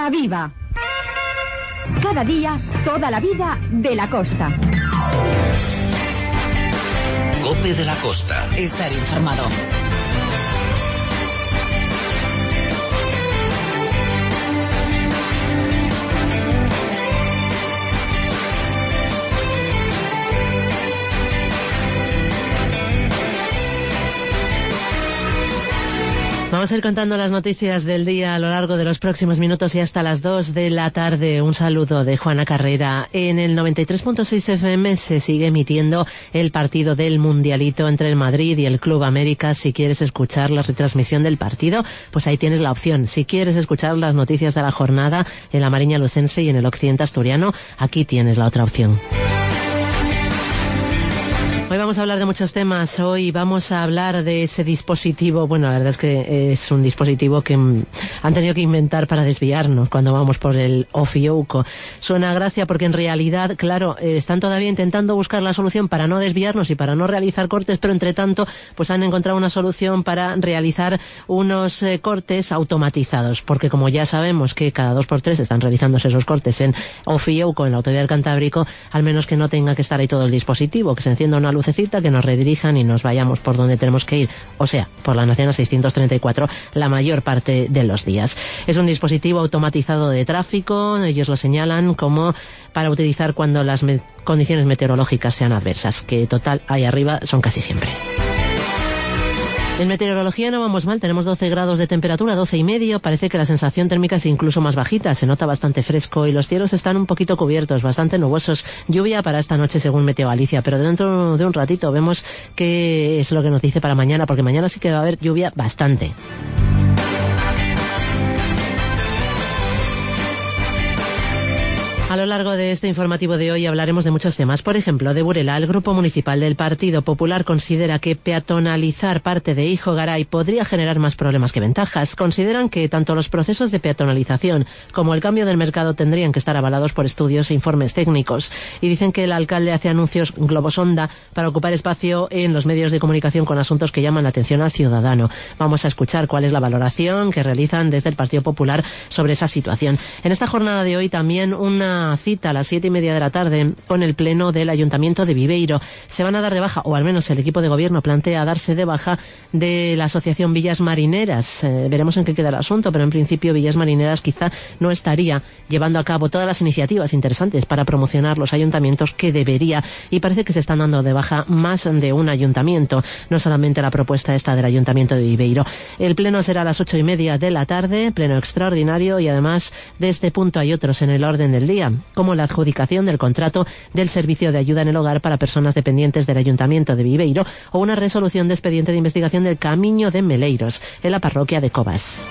Viva. Cada día, toda la vida de la costa. COPE de la Costa. Estar informado. Vamos a ir contando las noticias del día a lo largo de los próximos minutos y hasta las 2 de la tarde. Un saludo de Juana Carrera. En el 93.6 FM se sigue emitiendo el partido del Mundialito entre el Madrid y el Club América. Si quieres escuchar la retransmisión del partido, pues ahí tienes la opción. Si quieres escuchar las noticias de la jornada en la Mariña Lucense y en el occidente asturiano, aquí tienes la otra opción. Hoy vamos a hablar de muchos temas. Hoy vamos a hablar de ese dispositivo. Bueno, la verdad es que es un dispositivo que han tenido que inventar para desviarnos cuando vamos por el Ofiouco. Suena a gracia porque en realidad, claro, están todavía intentando buscar la solución para no desviarnos y para no realizar cortes, pero entre tanto, pues han encontrado una solución para realizar unos cortes automatizados. Porque como ya sabemos que cada 2x3 están realizándose esos cortes en Ofiouco, en la autovía del Cantábrico, al menos que no tenga que estar ahí todo el dispositivo, que se encienda una lucecita, que nos redirijan y nos vayamos por donde tenemos que ir, o sea, por la Nacional 634 la mayor parte de los días. Es un dispositivo automatizado de tráfico, ellos lo señalan como para utilizar cuando las condiciones meteorológicas sean adversas, que total ahí arriba son casi siempre. En meteorología no vamos mal, tenemos 12 grados de temperatura, 12,5, parece que la sensación térmica es incluso más bajita, se nota bastante fresco y los cielos están un poquito cubiertos, bastante nubosos, lluvia para esta noche según Meteo Galicia, pero dentro de un ratito vemos qué es lo que nos dice para mañana, porque mañana sí que va a haber lluvia bastante. A lo largo de este informativo de hoy hablaremos de muchos temas. Por ejemplo, de Burela, el Grupo Municipal del Partido Popular considera que peatonalizar parte de Hijo Garay podría generar más problemas que ventajas. Consideran que tanto los procesos de peatonalización como el cambio del mercado tendrían que estar avalados por estudios e informes técnicos. Y dicen que el alcalde hace anuncios globosonda para ocupar espacio en los medios de comunicación con asuntos que llaman la atención al ciudadano. Vamos a escuchar cuál es la valoración que realizan desde el Partido Popular sobre esa situación. En esta jornada de hoy también una cita a las 7:30 de la tarde con el pleno del Ayuntamiento de Viveiro. Se van a dar de baja, o al menos el equipo de gobierno plantea darse de baja de la asociación Villas Marineras. Veremos en qué queda el asunto, pero en principio Villas Marineras quizá no estaría llevando a cabo todas las iniciativas interesantes para promocionar los ayuntamientos que debería, y parece que se están dando de baja más de un ayuntamiento, no solamente la propuesta esta del Ayuntamiento de Viveiro. El pleno será a las 8:30 de la tarde, pleno extraordinario, y además de este punto hay otros en el orden del día, como la adjudicación del contrato del servicio de ayuda en el hogar para personas dependientes del Ayuntamiento de Viveiro o una resolución de expediente de investigación del Camiño de Meleiros en la parroquia de Covas.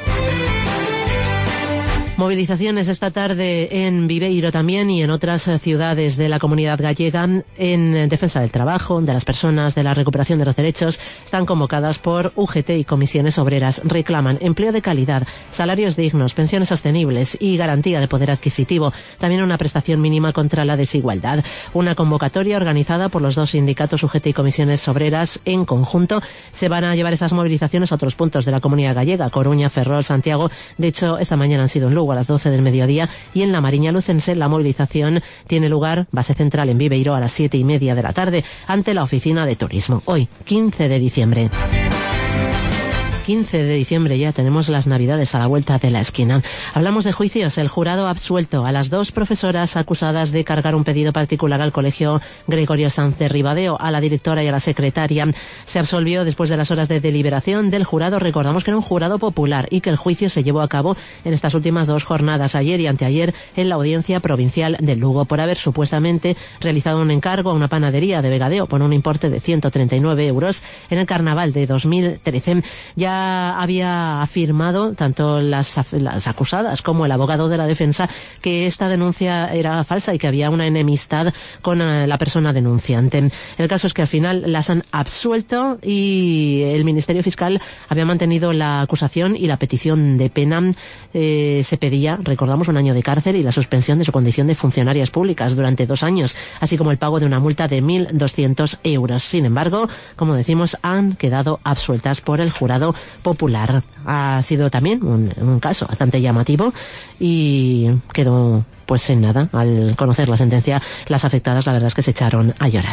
Movilizaciones esta tarde en Viveiro también y en otras ciudades de la comunidad gallega en defensa del trabajo, de las personas, de la recuperación de los derechos. Están convocadas por UGT y comisiones obreras. Reclaman empleo de calidad, salarios dignos, pensiones sostenibles y garantía de poder adquisitivo. También una prestación mínima contra la desigualdad. Una convocatoria organizada por los dos sindicatos UGT y comisiones obreras en conjunto. Se van a llevar esas movilizaciones a otros puntos de la comunidad gallega, Coruña, Ferrol, Santiago. De hecho, esta mañana han sido en Lugo a las 12 del mediodía, y en la Mariña Lucense la movilización tiene lugar, base central en Viveiro, a las 7:30 de la tarde ante la oficina de turismo. Hoy, 15 de diciembre. 15 de diciembre ya tenemos las Navidades a la vuelta de la esquina. Hablamos de juicios. El jurado ha absuelto a las 2 profesoras acusadas de cargar un pedido particular al Colegio Gregorio Sanz de Ribadeo. A la directora y a la secretaria se absolvió después de las horas de deliberación del jurado. Recordamos que era un jurado popular y que el juicio se llevó a cabo en estas últimas 2 jornadas, ayer y anteayer, en la Audiencia Provincial de Lugo, por haber supuestamente realizado un encargo a una panadería de Vegadeo por un importe de 139 euros en el carnaval de 2013. Ya había afirmado tanto las acusadas como el abogado de la defensa que esta denuncia era falsa y que había una enemistad con la persona denunciante. El caso es que al final las han absuelto y el Ministerio Fiscal había mantenido la acusación y la petición de pena. Se pedía, recordamos, 1 año de cárcel y la suspensión de su condición de funcionarias públicas durante 2 años, así como el pago de una multa de 1.200 euros. Sin embargo, como decimos, han quedado absueltas por el jurado Popular. Ha sido también un caso bastante llamativo y quedó pues en nada. Al conocer la sentencia, las afectadas la verdad es que se echaron a llorar.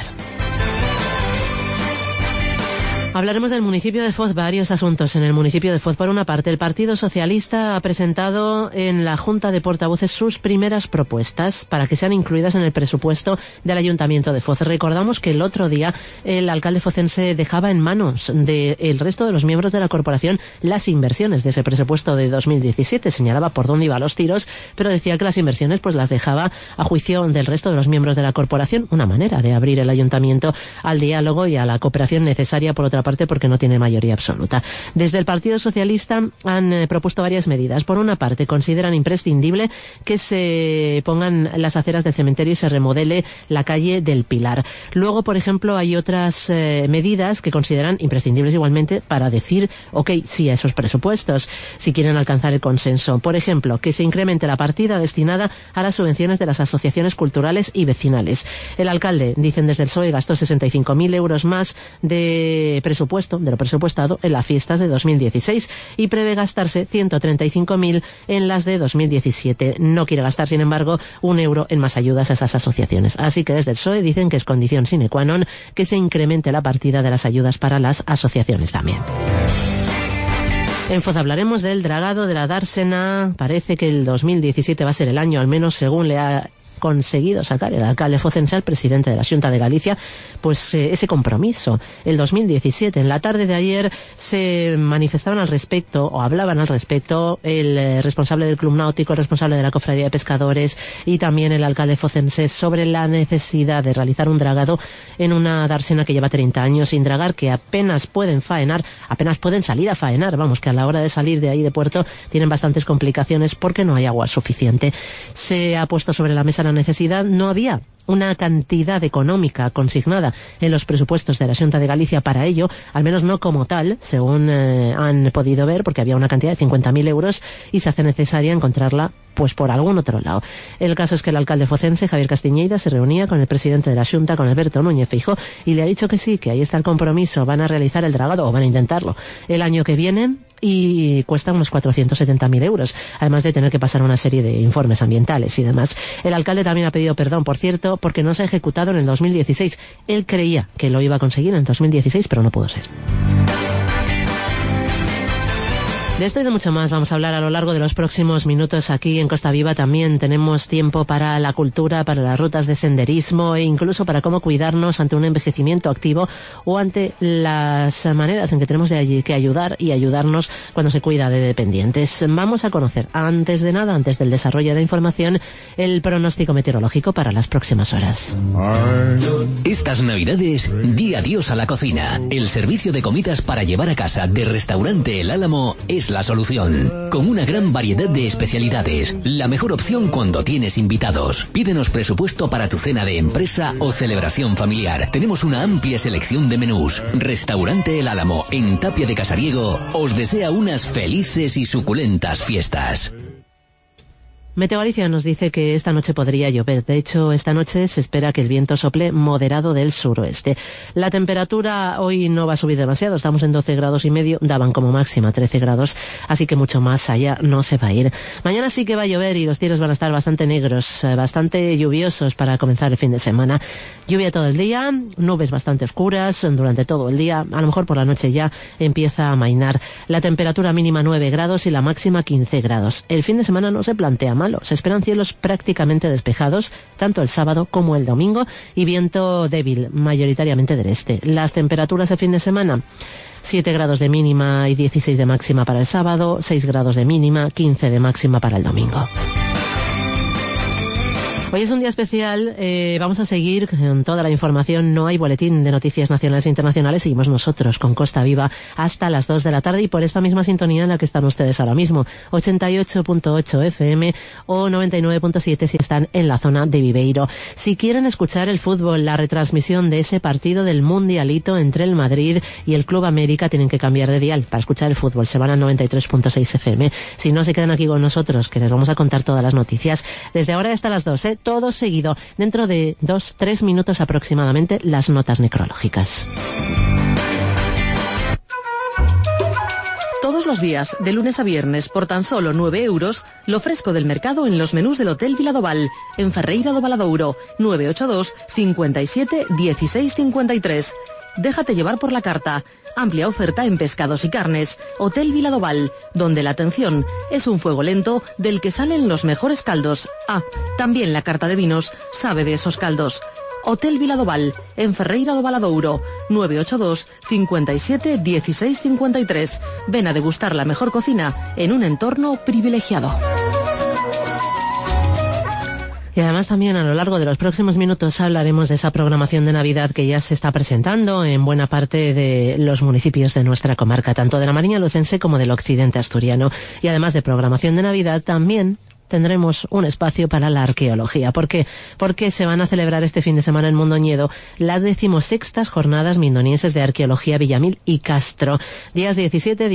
Hablaremos del municipio de Foz, varios asuntos en el municipio de Foz. Por una parte, el Partido Socialista ha presentado en la Junta de Portavoces sus primeras propuestas para que sean incluidas en el presupuesto del Ayuntamiento de Foz. Recordamos que el otro día el alcalde focense dejaba en manos del resto de los miembros de la corporación las inversiones de ese presupuesto de 2017. Señalaba por dónde iban los tiros, pero decía que las inversiones pues las dejaba a juicio del resto de los miembros de la corporación. Una manera de abrir el ayuntamiento al diálogo y a la cooperación necesaria, por otra parte, porque no tiene mayoría absoluta. Desde el Partido Socialista han propuesto varias medidas. Por una parte, consideran imprescindible que se pongan las aceras del cementerio y se remodele la calle del Pilar. Luego, por ejemplo, hay otras medidas que consideran imprescindibles igualmente para decir, ok, sí a esos presupuestos, si quieren alcanzar el consenso. Por ejemplo, que se incremente la partida destinada a las subvenciones de las asociaciones culturales y vecinales. El alcalde, dicen desde el PSOE, gastó 65.000 euros más de lo presupuestado en las fiestas de 2016 y prevé gastarse 135.000 en las de 2017. No quiere gastar, sin embargo, €1 en más ayudas a esas asociaciones. Así que desde el PSOE dicen que es condición sine qua non que se incremente la partida de las ayudas para las asociaciones también. En Foz hablaremos del dragado de la Dársena. Parece que el 2017 va a ser el año, al menos según le ha conseguido sacar el alcalde focense al presidente de la Xunta de Galicia, pues ese compromiso. El 2017, en la tarde de ayer, se manifestaban al respecto, o hablaban al respecto, el responsable del Club Náutico, el responsable de la Cofradía de Pescadores y también el alcalde focense sobre la necesidad de realizar un dragado en una dársena que lleva 30 años sin dragar, que apenas pueden faenar, apenas pueden salir a faenar, vamos, que a la hora de salir de ahí de puerto tienen bastantes complicaciones porque no hay agua suficiente. Se ha puesto sobre la mesa la necesidad, no había una cantidad económica consignada en los presupuestos de la Xunta de Galicia para ello, al menos no como tal, según han podido ver, porque había una cantidad de 50.000 euros y se hace necesaria encontrarla pues por algún otro lado. El caso es que el alcalde focense, Javier Castiñeira, se reunía con el presidente de la Xunta, con Alberto Núñez Feijóo, y le ha dicho que sí, que ahí está el compromiso, van a realizar el dragado, o van a intentarlo, el año que viene, y cuesta unos 470.000 euros, además de tener que pasar una serie de informes ambientales y demás. El alcalde también ha pedido perdón, por cierto, porque no se ha ejecutado en el 2016. Él creía que lo iba a conseguir en el 2016, pero no pudo ser. De esto y de mucho más vamos a hablar a lo largo de los próximos minutos aquí en Costa Viva. También tenemos tiempo para la cultura, para las rutas de senderismo e incluso para cómo cuidarnos ante un envejecimiento activo o ante las maneras en que tenemos que ayudar y ayudarnos cuando se cuida de dependientes. Vamos a conocer, antes de nada, antes del desarrollo de la información, el pronóstico meteorológico para las próximas horas. Estas Navidades, di adiós a la cocina. El servicio de comidas para llevar a casa de Restaurante El Álamo es la solución. Con una gran variedad de especialidades, la mejor opción cuando tienes invitados. Pídenos presupuesto para tu cena de empresa o celebración familiar. Tenemos una amplia selección de menús. Restaurante El Álamo, en Tapia de Casariego, os desea unas felices y suculentas fiestas. Meteo Galicia nos dice que esta noche podría llover. De hecho, esta noche se espera que el viento sople moderado del suroeste. La temperatura hoy no va a subir demasiado. Estamos en 12,5 grados. Daban como máxima 13 grados. Así que mucho más allá no se va a ir. Mañana sí que va a llover y los cielos van a estar bastante negros, bastante lluviosos para comenzar el fin de semana. Lluvia todo el día, nubes bastante oscuras durante todo el día. A lo mejor por la noche ya empieza a amainar. La temperatura mínima 9 grados y la máxima 15 grados. El fin de semana no se plantea mal. Se esperan cielos prácticamente despejados, tanto el sábado como el domingo, y viento débil, mayoritariamente del este. Las temperaturas de fin de semana: 7 grados de mínima y 16 de máxima para el sábado, 6 grados de mínima, 15 de máxima para el domingo. Hoy es un día especial, vamos a seguir con toda la información. No hay boletín de noticias nacionales e internacionales, seguimos nosotros con Costa Viva hasta las 2 de la tarde y por esta misma sintonía en la que están ustedes ahora mismo, 88.8 FM o 99.7 si están en la zona de Viveiro. Si quieren escuchar el fútbol, la retransmisión de ese partido del Mundialito entre el Madrid y el Club América, tienen que cambiar de dial para escuchar el fútbol, se van a 93.6 FM. Si no, se quedan aquí con nosotros, que les vamos a contar todas las noticias desde ahora hasta las 2, todo seguido. Dentro de 2-3 minutos aproximadamente, las notas necrológicas. Todos los días, de lunes a viernes, por tan solo 9 euros, lo fresco del mercado en los menús del Hotel Viladoval, en Ferreira do Valadouro, 982 57 16 53. Déjate llevar por la carta. Amplia oferta en pescados y carnes. Hotel Viladoval, donde la atención es un fuego lento del que salen los mejores caldos. Ah, también la carta de vinos sabe de esos caldos. Hotel Viladoval, en Ferreira do Valadouro, 982 57 16 53. Ven a degustar la mejor cocina en un entorno privilegiado. Y además también a lo largo de los próximos minutos hablaremos de esa programación de Navidad que ya se está presentando en buena parte de los municipios de nuestra comarca, tanto de la Mariña Lucense como del occidente asturiano. Y además de programación de Navidad también tendremos un espacio para la arqueología. ¿Por qué? Porque se van a celebrar este fin de semana en Mondoñedo las 16ª Jornadas Mindonienses de Arqueología Villamil y Castro. Días 17,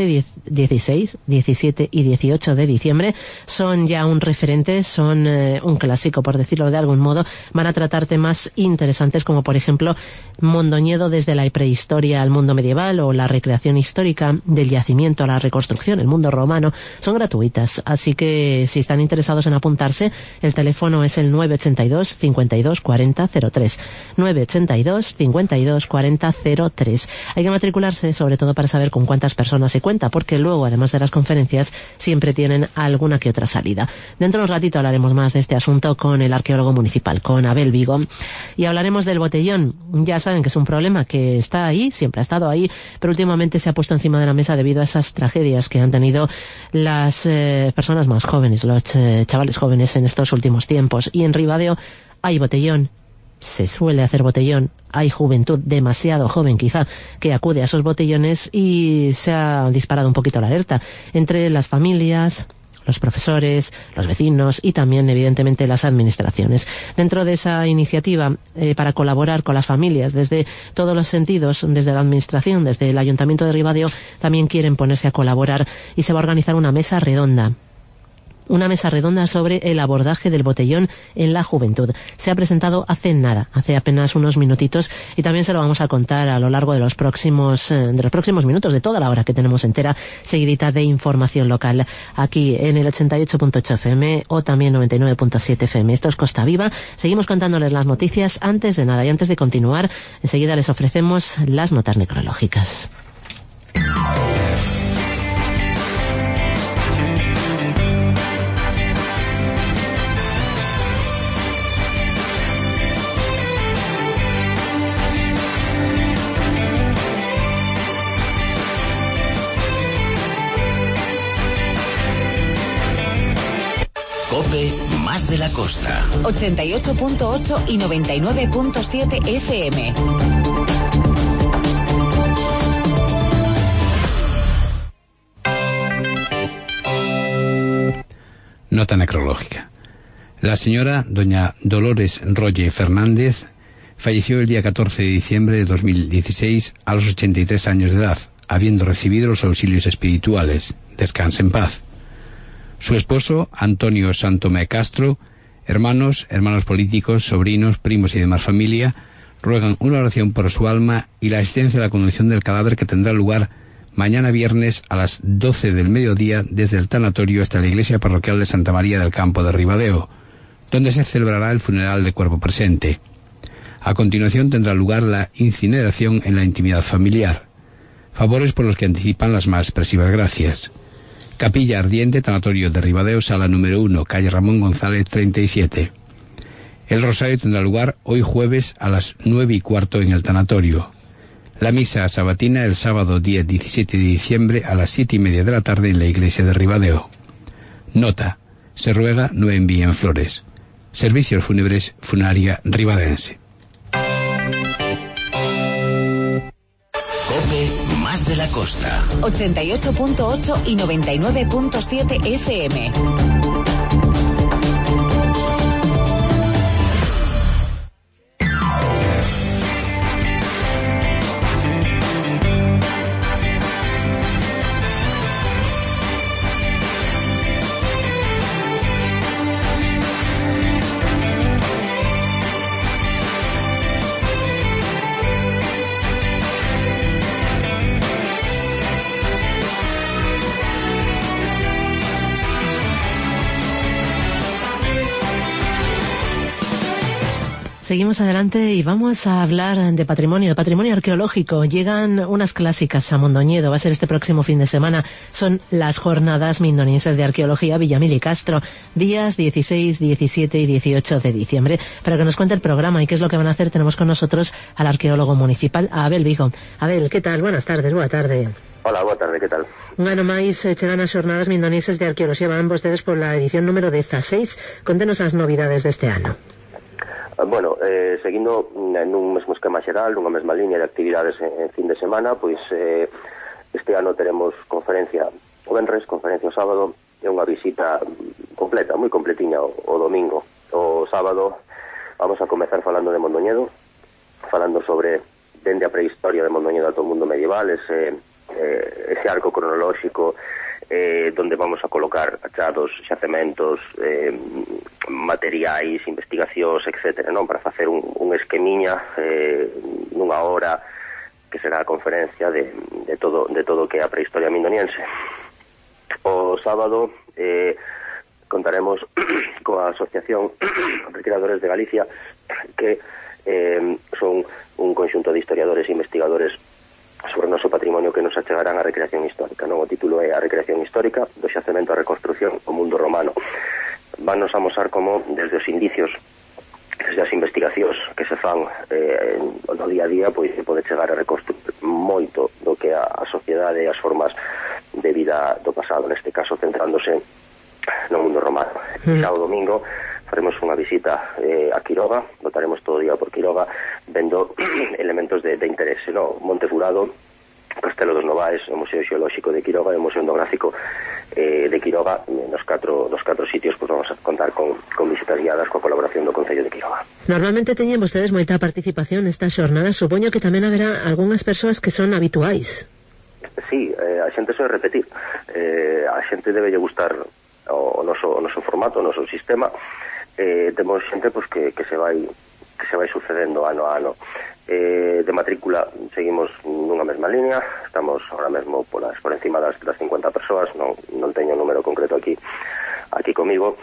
16, 17 y 18 de diciembre son ya un referente, son un clásico, por decirlo de algún modo. Van a tratar temas interesantes como, por ejemplo, Mondoñedo desde la prehistoria al mundo medieval o la recreación histórica del yacimiento a la reconstrucción, el mundo romano. Son gratuitas, así que si están interesados en apuntarse, el teléfono es el 982 52 40 03. 982 52 40 03. Hay que matricularse, sobre todo para saber con cuántas personas se cuenta, porque luego, además de las conferencias, siempre tienen alguna que otra salida. Dentro de un ratito hablaremos más de este asunto con el arqueólogo municipal, con Abel Vigo, y hablaremos del botellón. Ya saben que es un problema que está ahí, siempre ha estado ahí, pero últimamente se ha puesto encima de la mesa debido a esas tragedias que han tenido las personas más jóvenes, los chavales jóvenes en estos últimos tiempos. Y en Ribadeo hay botellón, se suele hacer botellón, hay juventud demasiado joven quizá que acude a esos botellones y se ha disparado un poquito la alerta entre las familias, los profesores, los vecinos y también evidentemente las administraciones. Dentro de esa iniciativa para colaborar con las familias desde todos los sentidos, desde la administración, desde el Ayuntamiento de Ribadeo, también quieren ponerse a colaborar y se va a organizar una mesa redonda. Una mesa redonda sobre el abordaje del botellón en la juventud. Se ha presentado hace apenas unos minutitos, y también se lo vamos a contar a lo largo de los próximos minutos, de toda la hora que tenemos entera, seguidita de información local, aquí en el 88.8 FM o también 99.7 FM. Esto es Costa Viva. Seguimos contándoles las noticias. Antes de nada y antes de continuar, enseguida les ofrecemos las notas necrológicas. COPE más de la costa. 88.8 y 99.7 FM. Nota necrológica. La señora doña Dolores Rolle Fernández falleció el día 14 de diciembre de 2016 a los 83 años de edad, habiendo recibido los auxilios espirituales. Descanse en paz. Su esposo, Antonio Santomé Castro, hermanos políticos, sobrinos, primos y demás familia, ruegan una oración por su alma y la asistencia a la conducción del cadáver, que tendrá lugar mañana viernes a las 12 del mediodía desde el tanatorio hasta la iglesia parroquial de Santa María del Campo de Ribadeo, donde se celebrará el funeral de cuerpo presente. A continuación tendrá lugar la incineración en la intimidad familiar. Favores por los que anticipan las más expresivas gracias. Capilla Ardiente, Tanatorio de Ribadeo, sala número 1, calle Ramón González 37. El rosario tendrá lugar hoy jueves a las 9:15 en el tanatorio. La misa sabatina el sábado día 17 de diciembre a las 7:30 de la tarde en la iglesia de Ribadeo. Nota: se ruega no envíen flores. Servicios fúnebres Funeraria Ribadense. COPE más de la costa. 88.8 y 99.7 FM. seguimos adelante y vamos a hablar de patrimonio arqueológico. Llegan unas clásicas a Mondoñedo, va a ser este próximo fin de semana. Son las Jornadas Mindonienses de Arqueología Villamil y Castro, días 16, 17 y 18 de diciembre. Para que nos cuente el programa y qué es lo que van a hacer, tenemos con nosotros al arqueólogo municipal, a Abel Vigo. Abel, ¿qué tal? Buenas tardes, boa tarde. Hola, boa tarde, que tal? Un ano máis chegan as Xornadas Mindonienses de Arqueoloxía. Van vostedes por la edición número 16. Contenos as novidades deste ano. Bueno, seguindo nun mesmo esquema xeral, nunha mesma línea de actividades en fin de semana, pois este ano teremos conferencia o venres, conferencia o sábado e unha visita completa, moi completiña o domingo. O sábado vamos a comezar falando de Mondoñedo, falando sobre dende a prehistoria de Mondoñedo ata o mundo medieval, ese arco cronolóxico donde vamos a colocar achados, xacementos, materiais, investigacións, etcétera, non? Para facer un esquemiña nunha hora que será a conferencia de todo que é a prehistoria mindoniense. O sábado contaremos coa Asociación Recreadores de Galicia, que son un conxunto de historiadores e investigadores sobre o noso patrimonio que nos achegarán a recreación histórica, non? O título é A recreación histórica do xacemento a reconstrucción o mundo romano. Vannos a mostrar como desde os indicios, desde as investigacións que se fan no día a día, pois se pode chegar a reconstruir moito do que a sociedade e as formas de vida do pasado, neste caso centrándose no mundo romano. Xa o domingo faremos unha visita a Quiroga, botaremos todo o día por Quiroga, vendo elementos de interese, no? Monte Furado, Castelo dos Novais, o Museo Xeolóxico de Quiroga e o Museo Etnográfico de Quiroga. Nos catro sitios pues vamos a contar con visitas guiadas coa colaboración do Concello de Quiroga. Normalmente teñen vostedes moita participación nestas xornadas. Supoño que tamén haberá algunhas persoas que son habituais. Sí, a xente soe repetir. A xente debelle gustar o noso formato, o noso sistema. Temos xente pues, que se vai sucedendo ano a ano. De matrícula seguimos nunha mesma línea, estamos ahora mesmo por encima das 50 persoas, non teño un número concreto aquí comigo.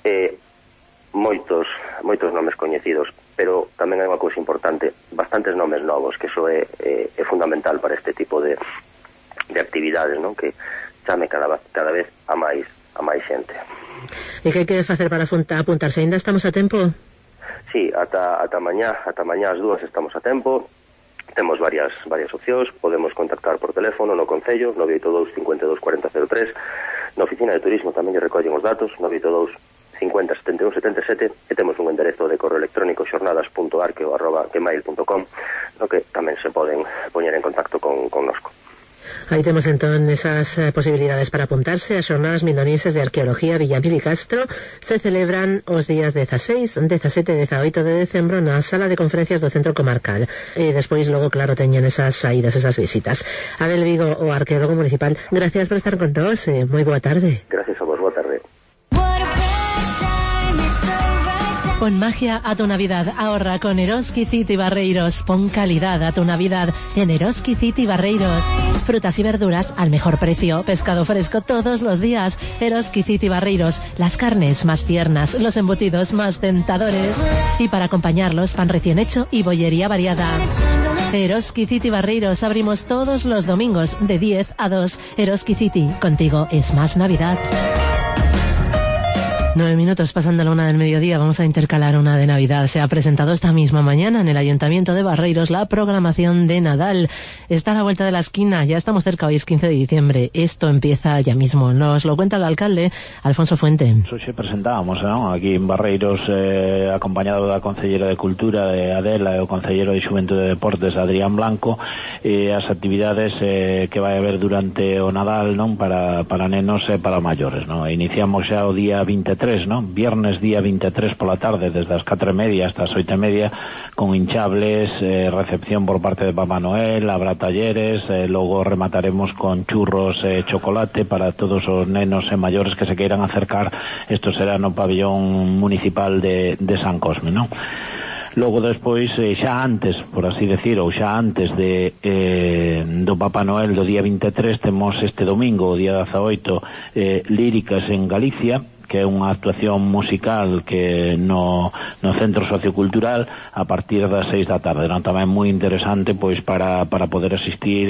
Moitos nomes coñecidos, pero tamén hai unha cousa importante, bastantes nomes novos, que iso é fundamental para este tipo de actividades, non? Que chame cada vez a máis xente. E que hai que facer para apuntarse? Ainda estamos a tempo? Sí, ata mañá as 2 estamos a tempo. Temos varias opcións. Podemos contactar por teléfono no Concello 982 52 40 03. Na Oficina de Turismo tamén lle recollen os datos 982 50 71 77, e temos un enderezo de correo electrónico xornadas.arqueo@gmail.com, no que tamén se poden poñer en contacto con nosco. Aí temos entón esas posibilidades para apuntarse. As Xornadas Mindonienses de Arqueología Villamil y Castro se celebran os días 16, 17 e 18 de decembro na sala de conferencias do Centro Comarcal. E despois logo, claro, teñen esas saídas, esas visitas. Abel Vigo, o arqueólogo municipal, gracias por estar con nós. Moi boa tarde. Gracias a vos, boa tarde. Pon magia a tu Navidad, ahorra con Eroski City Barreiros. Pon calidad a tu Navidad en Eroski City Barreiros. Frutas y verduras al mejor precio, pescado fresco todos los días. Eroski City Barreiros, las carnes más tiernas, los embutidos más tentadores. Y para acompañarlos, pan recién hecho y bollería variada. Eroski City Barreiros, abrimos todos los domingos de 10 a 2. Eroski City, contigo es más Navidad. 9 minutos pasando la 1 del mediodía, vamos a intercalar una de Navidad. Se ha presentado esta misma mañana en el Ayuntamiento de Barreiros la programación de Nadal. Está a la vuelta de la esquina, ya estamos cerca, hoy es 15 de diciembre. Esto empieza ya mismo. Nos lo cuenta el alcalde, Alfonso Fuente. Hoxe presentábamos, ¿no? Aquí en Barreiros, acompañado da Concellera de Cultura de Adela e o Concellero de Xuventude de Deportes, Adrián Blanco, as actividades que vai haber durante o Nadal, non? Para nenos e para maiores, non? Iniciamos xa o día 23, ¿no? Viernes día 23 pola tarde, desde as 4:30 hasta as 8:30, con hinchables, recepción por parte de Papá Noel, habrá talleres, logo remataremos con churros e chocolate para todos os nenos e maiores que se queiran acercar. Isto será no pabellón municipal de San Cosme, ¿no? Logo despois, xa antes, por así decir, ou xa antes do Papá Noel do día 23, temos este domingo, o día 18, líricas en Galicia, que é unha actuación musical que no Centro Sociocultural a partir das 6 da tarde, non? Tamén moi interesante pois para poder asistir.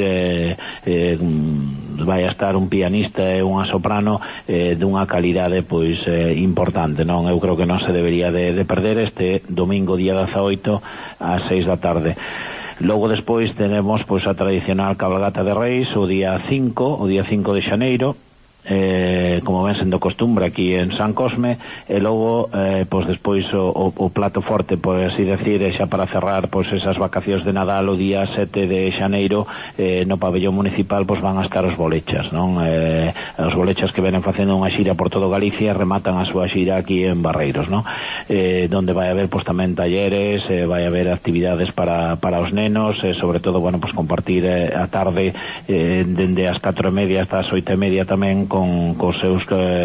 Vai a estar un pianista e unha soprano dunha calidade pois importante, non? Eu creo que non se debería de perder este domingo día 18 ás 6 da tarde. Logo despois tenemos pois a tradicional cabalgata de Reis o día 5 de xaneiro, como ven sendo costumbre aquí en San Cosme, e logo pois despois o plato forte, por así decir, xa para cerrar pois esas vacacións de Nadal o día 7 de xaneiro, no pabellón municipal pois van a estar os bolechas, non? Os bolechas que venen facendo unha xira por todo Galicia rematan a súa xira aquí en Barreiros, non? Donde vai haber pois tamén talleres, vai haber actividades para os nenos, sobre todo, bueno, pois compartir a tarde dende as 4:30 hasta as 8:30 tamén con seus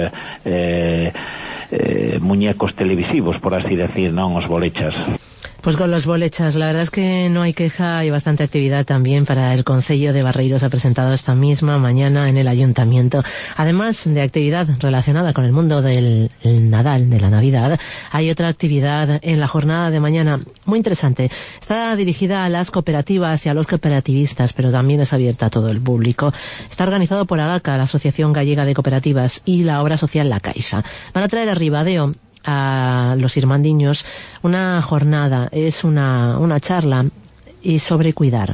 muñecos televisivos, por así decir, non? Os bolechas. Pues con los bolechas, la verdad es que no hay queja, hay bastante actividad también para el Concello de Barreiros, ha presentado esta misma mañana en el Ayuntamiento. Además de actividad relacionada con el mundo del Nadal, de la Navidad, hay otra actividad en la jornada de mañana muy interesante. Está dirigida a las cooperativas y a los cooperativistas, pero también es abierta a todo el público. Está organizado por AGACA, la Asociación Gallega de Cooperativas, y la obra social La Caixa. Van a traer a Ribadeo a los irmandiños una jornada, es una charla y sobre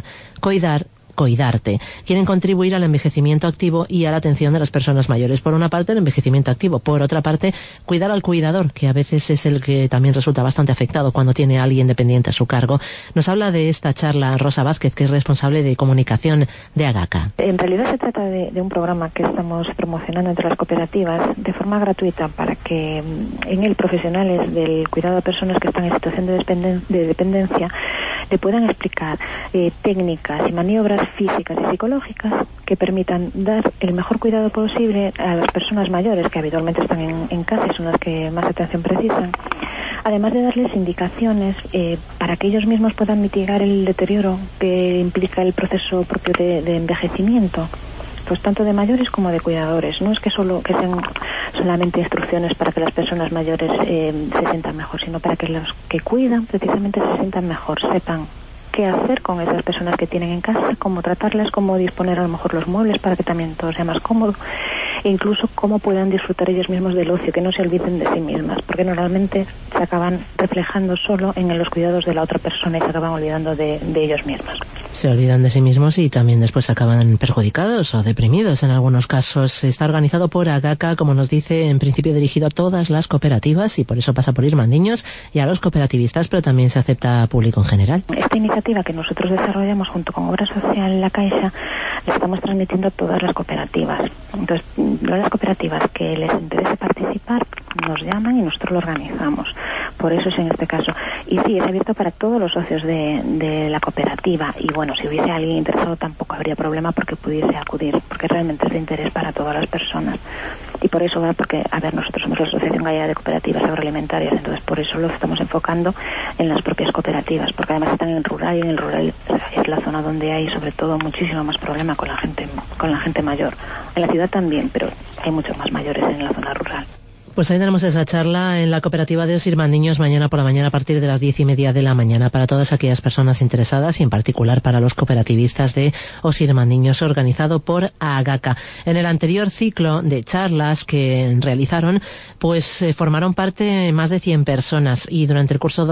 cuidarte. Quieren contribuir al envejecimiento activo y a la atención de las personas mayores. Por una parte, el envejecimiento activo. Por otra parte, cuidar al cuidador, que a veces es el que también resulta bastante afectado cuando tiene a alguien dependiente a su cargo. Nos habla de esta charla Rosa Vázquez, que es responsable de comunicación de AGACA. En realidad se trata de un programa que estamos promocionando entre las cooperativas de forma gratuita para que en él profesionales del cuidado a personas que están en situación de dependencia le puedan explicar técnicas y maniobras físicas y psicológicas que permitan dar el mejor cuidado posible a las personas mayores que habitualmente están en casa y son las que más atención precisan, además de darles indicaciones para que ellos mismos puedan mitigar el deterioro que implica el proceso propio de envejecimiento, pues tanto de mayores como de cuidadores. No es que sean solamente instrucciones para que las personas mayores se sientan mejor, sino para que los que cuidan precisamente se sientan mejor, sepan qué hacer con esas personas que tienen en casa, cómo tratarlas, cómo disponer a lo mejor los muebles para que también todo sea más cómodo, e incluso cómo puedan disfrutar ellos mismos del ocio, que no se olviden de sí mismas, porque normalmente se acaban reflejando solo en los cuidados de la otra persona y se acaban olvidando de ellos mismos. Se olvidan de sí mismos y también después acaban perjudicados o deprimidos en algunos casos. Está organizado por AGACA, como nos dice, en principio dirigido a todas las cooperativas y por eso pasa por irmandiños y a los cooperativistas, pero también se acepta público en general. Esta iniciativa que nosotros desarrollamos junto con Obra Social La Caixa la estamos transmitiendo a todas las cooperativas. Entonces, las cooperativas que les interese participar nos llaman y nosotros lo organizamos. Por eso es en este caso. Y sí, es abierto para todos los socios de la cooperativa. Y bueno, si hubiese alguien interesado tampoco habría problema porque pudiese acudir, porque realmente es de interés para todas las personas. Y por eso, porque, a ver, nosotros somos la Asociación Gallega de Cooperativas Agroalimentarias, entonces por eso lo estamos enfocando en las propias cooperativas, porque además están en el rural, y en el rural es la zona donde hay sobre todo muchísimo más problema con la gente mayor. En la ciudad también, pero hay muchos más mayores en la zona rural. Pues ahí tenemos esa charla en la cooperativa de Os Irmandiños mañana por la mañana a partir de las 10:30 de la mañana para todas aquellas personas interesadas y en particular para los cooperativistas de Os Irmandiños, organizado por AGACA. En el anterior ciclo de charlas que realizaron, pues formaron parte más de 100 personas y durante el curso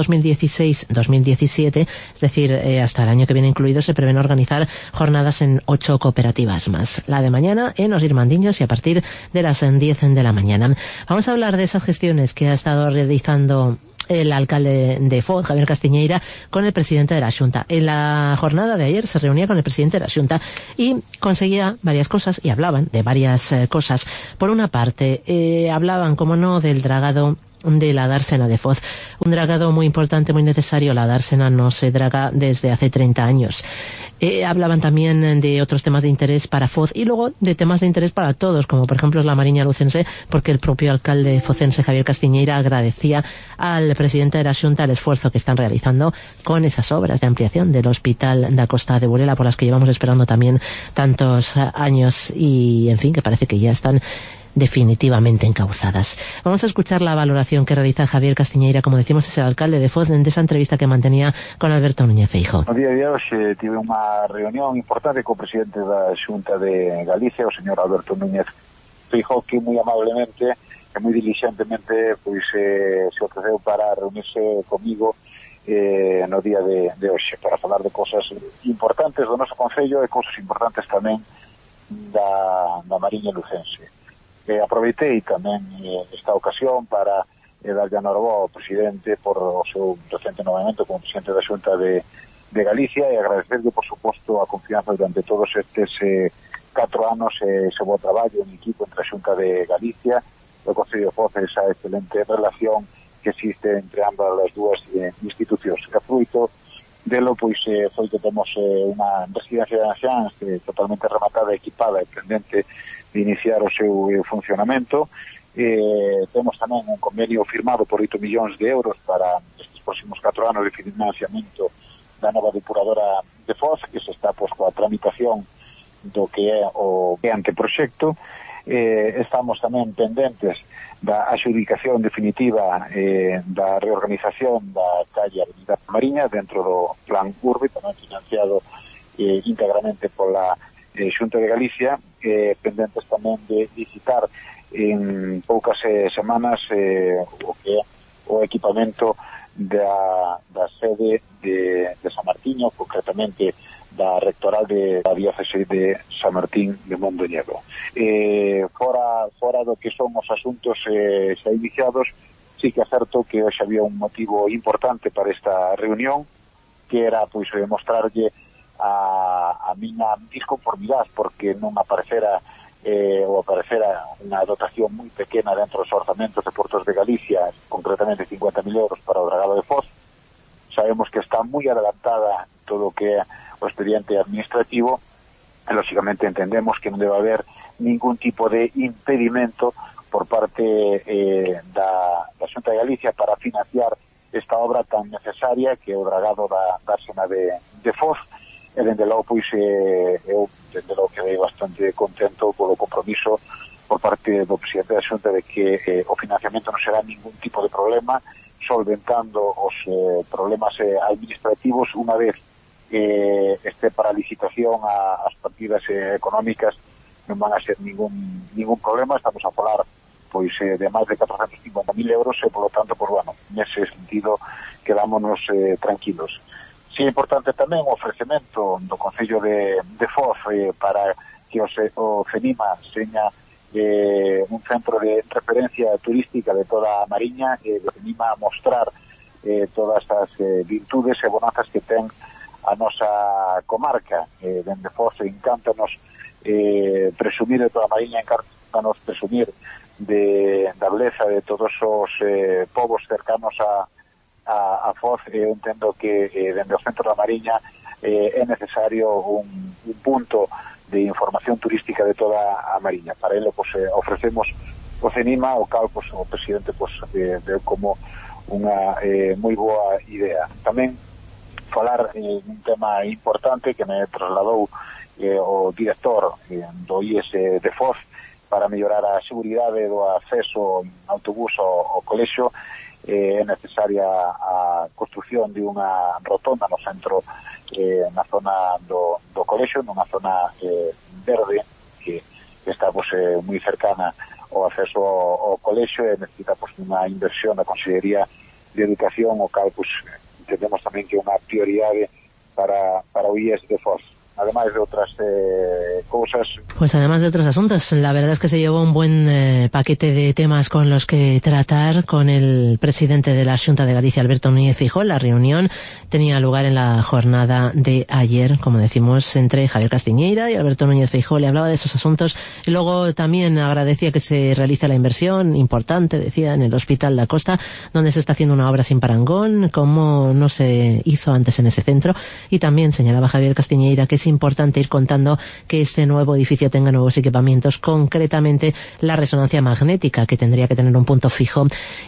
2016-2017, es decir, hasta el año que viene incluido, se prevén organizar jornadas en 8 cooperativas más. La de mañana en Os Irmandiños y a partir de las 10 de la mañana. Vamos a hablar de esas gestiones que ha estado realizando el alcalde de Foz, Javier Castiñeira, con el presidente de la Xunta. En la jornada de ayer se reunía con el presidente de la Xunta y conseguía varias cosas y hablaban de varias cosas. Por una parte, hablaban, como no, del dragado de la dársena de Foz. Un dragado muy importante, muy necesario. La dársena no se draga desde hace 30 años. Hablaban también de otros temas de interés para Foz y luego de temas de interés para todos, como por ejemplo la Mariña Lucense, porque el propio alcalde focense, Javier Castiñeira, agradecía al presidente de la Xunta el esfuerzo que están realizando con esas obras de ampliación del Hospital da Costa de Burela, por las que llevamos esperando también tantos años y, en fin, que parece que ya están definitivamente encauzadas. Vamos a escuchar la valoración que realiza Javier Castiñeira, como decimos, es el alcalde de Foz, de esa entrevista que mantenía con Alberto Núñez Feijóo. No día de hoxe tive unha reunión importante co presidente da Xunta de Galicia, o señor Alberto Núñez Feijóo, que moi amablemente e moi diligentemente pois se ofreceu para reunirse comigo no día de hoxe para falar de cosas importantes do noso concello e cosas importantes tamén da Mariña Lucense. Aproveitei tamén esta ocasión para darlle a norboa ao presidente por o seu recente nomeamento como presidente da Xunta de Galicia e agradecerle, por suposto, a confianza durante todos estes 4 anos ese bo traballo en equipo entre a Xunta de Galicia e o Concello de Foz, esa excelente relación que existe entre ambas as dúas institucións. E fruito delo, pois, foi que temos unha residencia de anciáns totalmente rematada, equipada e pendente de iniciar o seu funcionamento. Temos tamén un convenio firmado por 8 millóns de euros para estes próximos 4 anos de financiamento da nova depuradora de Foz, que se está coa tramitación do que é o anteproxecto. Estamos tamén pendentes da adjudicación definitiva da reorganización da calle Avenida Mariña dentro do Plan Urbe, tamén financiado íntegramente pola Xunta de Galicia, pendentes tamén de licitar en poucas semanas o que é o equipamento da sede de San Martiño, concretamente da rectoral da diócese de San Martín de Mondoñedo. Fora do que son os asuntos xa iniciados, sí que é certo que hoxe había un motivo importante para esta reunión, que era pois mostrarlle a miña disconformidade porque non aparecera unha dotación moi pequena dentro dos orzamentos de Portos de Galicia, concretamente 50.000 euros para o dragado de Foz. Sabemos que está moi adelantada todo o que é o expediente administrativo e, lógicamente, entendemos que non debe haber ningún tipo de impedimento por parte da Xunta de Galicia para financiar esta obra tan necesaria que é o dragado da Dársena de Foz. E dende logo, pois, eu dende logo quedei bastante contento polo compromiso por parte do presidente da Xunta de que o financiamento non será ningún tipo de problema, solventando os problemas administrativos unha vez este para licitación as partidas económicas non van a ser ningún problema. Estamos a falar pois de máis de 450.000 euros e, por lo tanto, pues, bueno, nese sentido quedámonos tranquilos. Si é importante tamén o ofrecemento do Concello de Foz para que o CENIMA seña un centro de referencia turística de toda a Mariña e o CENIMA a mostrar todas as virtudes e bonazas que ten a nosa comarca. Dende Foz encántanos presumir de toda a Mariña, encántanos presumir da beleza de todos os povos cercanos a Foz. Eu entendo que dende o centro da Mariña é necesario un punto de información turística de toda a Mariña. Para ello, pues, ofrecemos o CENIMA, o cal, pues, o presidente pues, veo como unha moi boa idea. Tamén falar un tema importante que me trasladou o director do IES de Foz para mellorar a seguridade do acceso en autobús ao colexio. É necesaria a construción de unha rotonda no centro, na zona do colexio, nunha zona verde que está pues, moi cercana ao acceso ao colexio e necesita pues, unha inversión da Consellería de Educación, o cal pues, entendemos tamén que é unha prioridade para o IES de Foz. Además de otras cosas. Pues además de otros asuntos, la verdad es que se llevó un buen paquete de temas con los que tratar con el presidente de la Xunta de Galicia, Alberto Núñez Feijóo. La reunión tenía lugar en la jornada de ayer, como decimos, entre Javier Castiñeira y Alberto Núñez Feijóo. Le hablaba de esos asuntos y luego también agradecía que se realice la inversión importante, decía, en el Hospital da Costa, donde se está haciendo una obra sin parangón, como no se hizo antes en ese centro. Y también señalaba Javier Castiñeira que es importante ir contando que este nuevo edificio tenga nuevos equipamientos, concretamente la resonancia magnética, que tendría que tener un punto fijo,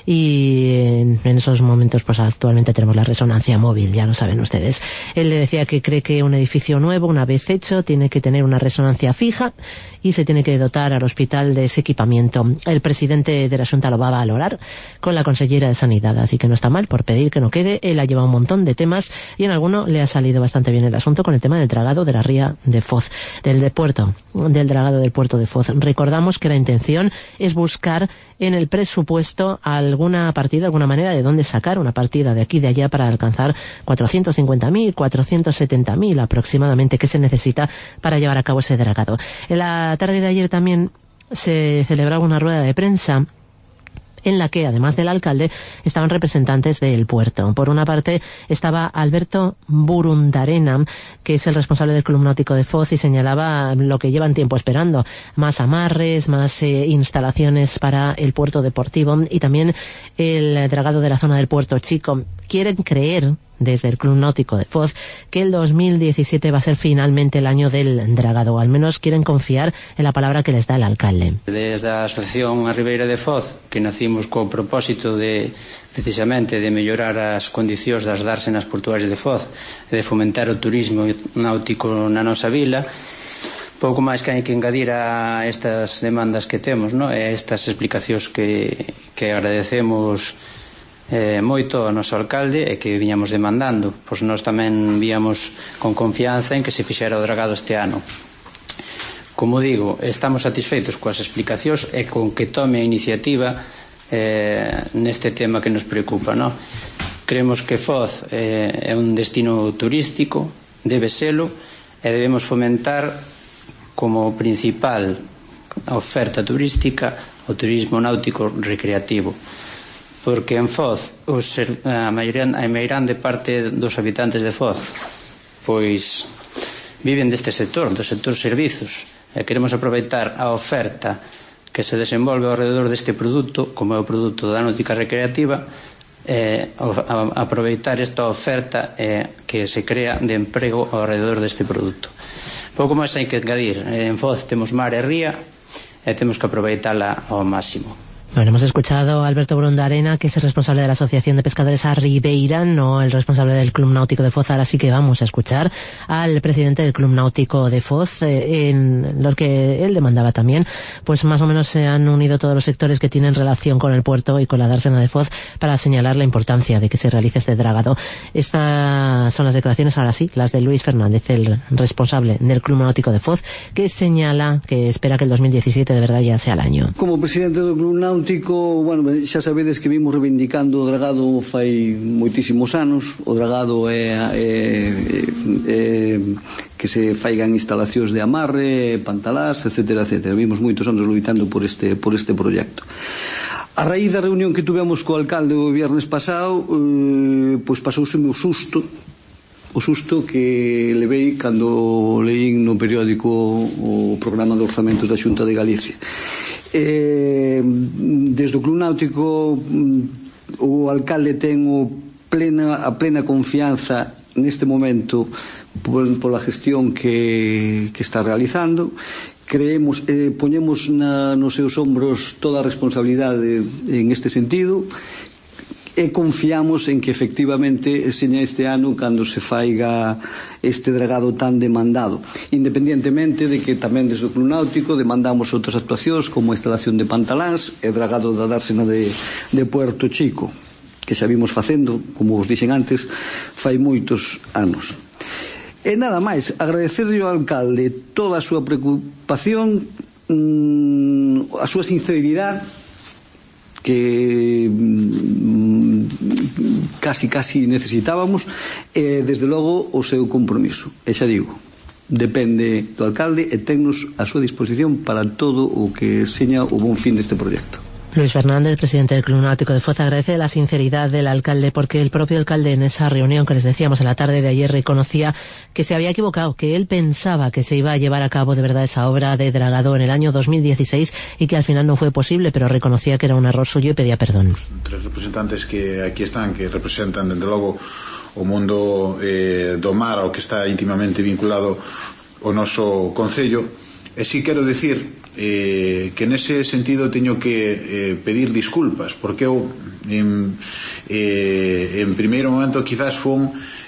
y en esos momentos pues actualmente tenemos la resonancia móvil, ya lo saben ustedes. Él le decía que cree que un edificio nuevo, una vez hecho, tiene que tener una resonancia fija y se tiene que dotar al hospital de ese equipamiento. El presidente de la Xunta lo va a valorar con la consellera de Sanidad, así que no está mal por pedir que no quede. Él ha llevado un montón de temas y en alguno le ha salido bastante bien el asunto con el tema del dragado de la ría de Foz, del dragado del puerto de Foz. Recordamos que la intención es buscar en el presupuesto alguna partida, alguna manera de dónde sacar una partida de aquí y de allá para alcanzar 450.000, 470.000 aproximadamente que se necesita para llevar a cabo ese dragado. En la tarde de ayer también se celebraba una rueda de prensa en la que, además del alcalde, estaban representantes del puerto. Por una parte estaba Alberto Burundarena, que es el responsable del Club Náutico de Foz, y señalaba lo que llevan tiempo esperando: más amarres, más instalaciones para el puerto deportivo y también el dragado de la zona del Puerto Chico. Quieren creer, desde el Club Náutico de Foz, que el 2017 va a ser finalmente el año del dragado, o al menos quieren confiar en la palabra que les da el alcalde. Desde a Asociación A Ribeira de Foz, que nacimos co propósito de precisamente de mellorar as condicións das dársenas portuarias de Foz e de fomentar o turismo náutico na nosa vila, pouco máis que hai que engadir a estas demandas que temos, non? E estas explicacións que agradecemos moito ao noso alcalde e que viñamos demandando, pois nós tamén víamos con confianza en que se fixera o dragado este ano. Como digo, estamos satisfeitos coas explicacións e con que tome a iniciativa neste tema que nos preocupa, non? Creemos que Foz é un destino turístico, debe selo, e debemos fomentar como principal oferta turística o turismo náutico recreativo, porque en Foz a meirande parte dos habitantes de Foz pois viven deste sector, do sector servizos, e queremos aproveitar a oferta que se desenvolve ao redor deste produto, como é o produto da náutica recreativa, aproveitar esta oferta que se crea de emprego ao redor deste produto. Pouco máis hai que engadir. En Foz temos mar e ría e temos que aproveitala ao máximo. Bueno, hemos escuchado a Alberto Burundarena, que es el responsable de la Asociación de Pescadores A Ribeira, no el responsable del Club Náutico de Foz. Ahora sí que vamos a escuchar al presidente del Club Náutico de Foz, en lo que él demandaba también. Pues más o menos se han unido todos los sectores que tienen relación con el puerto y con la dársena de Foz para señalar la importancia de que se realice este dragado. Estas son las declaraciones, ahora sí, las de Luis Fernández, el responsable del Club Náutico de Foz, que señala que espera que el 2017 de verdad ya sea el año. Como presidente do Club Náutico, bueno, xa sabedes que vimos reivindicando o dragado fai moitísimos anos. O dragado é que se faigan instalacións de amarre, pantalás, etcétera, etcétera. Vimos moitos anos loitando por este proxecto. A raíz da reunión que tuvemos co alcalde o viernes pasado, pois pasouseme o susto que levei cando leín no periódico o programa de orzamentos da Xunta de Galicia. Desde o Club Náutico o alcalde ten a plena confianza neste momento pola gestión que está realizando. Creemos, poñemos nos seus ombros toda a responsabilidade en este sentido e confiamos en que efectivamente seña este ano cando se faiga este dragado tan demandado, independientemente de que tamén desde o Club Náutico demandamos outras actuacións como a instalación de pantaláns e dragado da dársena de Puerto Chico, que xa vimos facendo, como vos dixen antes, fai moitos anos. E nada máis, agradecerlle ao alcalde toda a súa preocupación, a súa sinceridade, que casi necesitábamos, e desde logo o seu compromiso. E xa digo, depende do alcalde e tennos a súa disposición para todo o que seña o bon fin deste proxecto. Luis Fernández, presidente del Club Náutico de Foz, agradece la sinceridad del alcalde, porque el propio alcalde en esa reunión que les decíamos en la tarde de ayer reconocía que se había equivocado, que él pensaba que se iba a llevar a cabo de verdad esa obra de dragado en el año 2016 y que al final no fue posible, pero reconocía que era un error suyo y pedía perdón. Tres representantes que aquí están, que representan desde logo o mundo do mar, ao que está íntimamente vinculado o noso concello. E si quero dicir que nese sentido teño que pedir disculpas, porque eu en primeiro momento quizás fun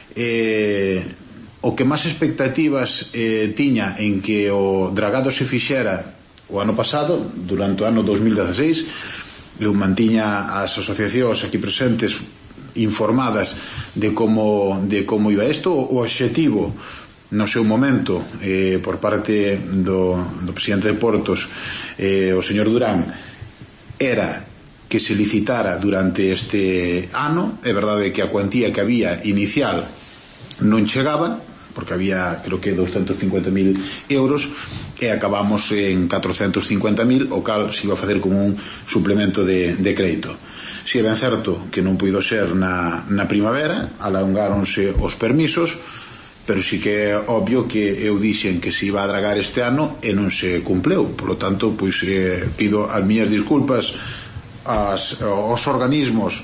o que máis expectativas tiña en que o dragado se fixera o ano pasado, durante o ano 2016. Eu mantiña as asociacións aquí presentes informadas de como iba isto. O obxectivo no seu momento por parte do presidente de Portos, o señor Durán, era que se licitara durante este ano. É verdade que a cuantía que había inicial non chegaba, porque había, creo que 250.000 euros, e acabamos en 450.000, o cal se iba a facer como un suplemento de crédito. Si é ben certo que non puido ser na primavera, alongáronse os permisos, pero sí que é obvio que eu dixen que se iba a dragar este ano e non se cumpleu. Por lo tanto, pois pido as miñas disculpas aos organismos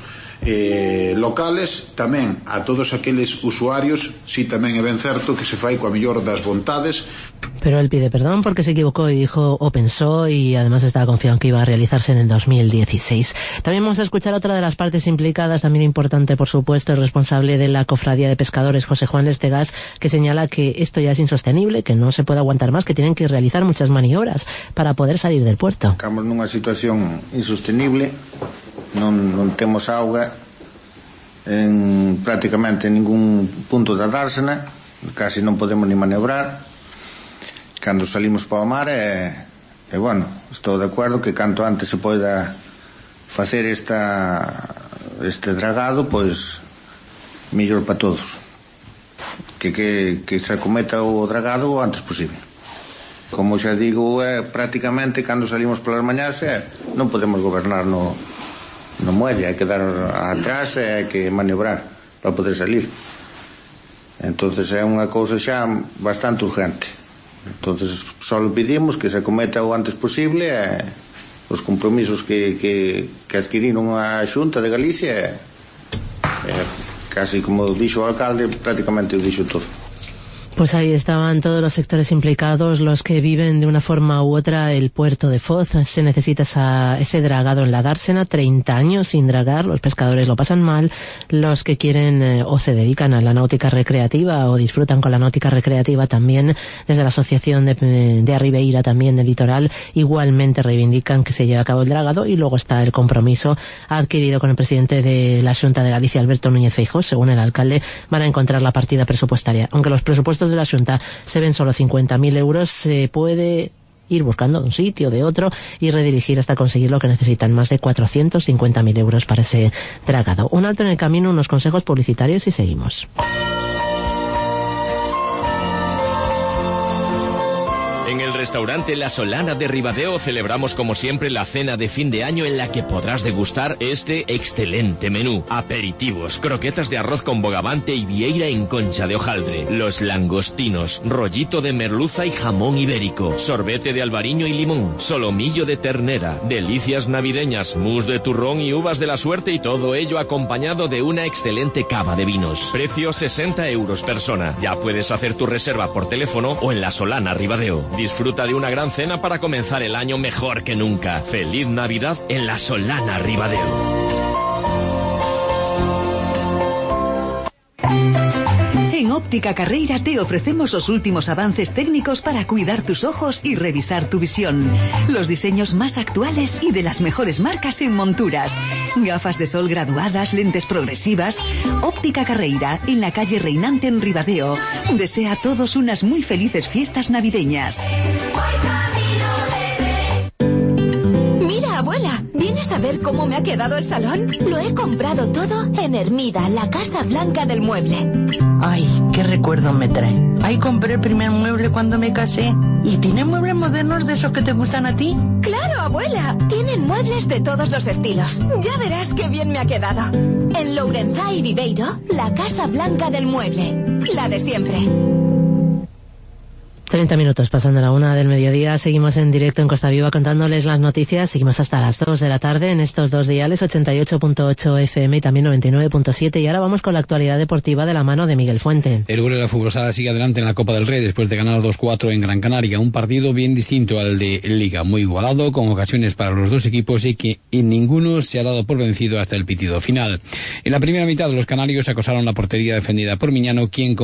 locales, tamén a todos aqueles usuarios. Si tamén é ben certo que se fai coa mellor das vontades. Pero él pide perdón porque se equivocó y dijo o pensó, y además estaba confiado en que iba a realizarse en el 2016. También vamos a escuchar a otra de las partes implicadas, también importante por supuesto, el responsable de la Cofradía de Pescadores, José Juan Lestegas, que señala que esto ya es insostenible, que no se puede aguantar más, que tienen que realizar muchas maniobras para poder salir del puerto. Estamos nunha situación insostenible, non temos auga en prácticamente ningún punto da dársena, casi non podemos ni maniobrar. Cando salimos para o mar bueno, estou de acordo que canto antes se poida facer este dragado, pois mellor para todos, que se acometa o dragado o antes posible. Como xa digo, prácticamente cando salimos polas mañás non podemos gobernar no muelle, hai que dar atrás e hai que maniobrar para poder salir. Entonces é unha cousa xa bastante urgente. Entonces só pedimos que se acometa o antes posible os compromisos que adquiriron a Xunta de Galicia, casi como dixo o alcalde, prácticamente o dixo todo. Pues ahí estaban todos los sectores implicados, los que viven de una forma u otra el puerto de Foz. Se necesita ese dragado en la dársena, 30 años sin dragar, los pescadores lo pasan mal, los que quieren o se dedican a la náutica recreativa o disfrutan con la náutica recreativa también, desde la asociación de Arribeira también del litoral, igualmente reivindican que se lleve a cabo el dragado. Y luego está el compromiso adquirido con el presidente de la Xunta de Galicia, Alberto Núñez Feijóo. Según el alcalde, van a encontrar la partida presupuestaria. Aunque los presupuestos de la Xunta se ven solo 50.000 euros, se puede ir buscando de un sitio, de otro, y redirigir hasta conseguir lo que necesitan, más de 450.000 euros para ese dragado. Un alto en el camino, unos consejos publicitarios y seguimos. En el restaurante La Solana de Ribadeo celebramos como siempre la cena de fin de año en la que podrás degustar este excelente menú. Aperitivos, croquetas de arroz con bogavante y vieira en concha de hojaldre, los langostinos, rollito de merluza y jamón ibérico, sorbete de albariño y limón, solomillo de ternera, delicias navideñas, mousse de turrón y uvas de la suerte, y todo ello acompañado de una excelente cava de vinos. Precio 60 euros persona. Ya puedes hacer tu reserva por teléfono o en La Solana Ribadeo. Disfruta de una gran cena para comenzar el año mejor que nunca. Feliz Navidad en La Solana Ribadeo. En Óptica Carreira te ofrecemos los últimos avances técnicos para cuidar tus ojos y revisar tu visión. Los diseños más actuales y de las mejores marcas en monturas. Gafas de sol graduadas, lentes progresivas. Óptica Carreira, en la calle Reinante en Ribadeo. Desea a todos unas muy felices fiestas navideñas. Mira, abuela, ¿vienes a ver cómo me ha quedado el salón? Lo he comprado todo en Hermida, la Casa Blanca del Mueble. Ay, qué recuerdo me trae. Ahí compré el primer mueble cuando me casé. ¿Y tiene muebles modernos de esos que te gustan a ti? ¡Claro, abuela! Tienen muebles de todos los estilos. Ya verás qué bien me ha quedado. En Lourenzá y Viveiro, la Casa Blanca del Mueble. La de siempre. 30 minutos pasando la 1 del mediodía, seguimos en directo en Costa Viva contándoles las noticias, seguimos hasta las 2 de la tarde en estos dos diales, 88.8 FM y también 99.7, y ahora vamos con la actualidad deportiva de la mano de Miguel Fuente. El Burela Fútbol Sala sigue adelante en la Copa del Rey después de ganar 2-4 en Gran Canaria, un partido bien distinto al de Liga, muy igualado, con ocasiones para los dos equipos y que en ninguno se ha dado por vencido hasta el pitido final. En la primera mitad los canarios acosaron la portería defendida por Miñano, quien se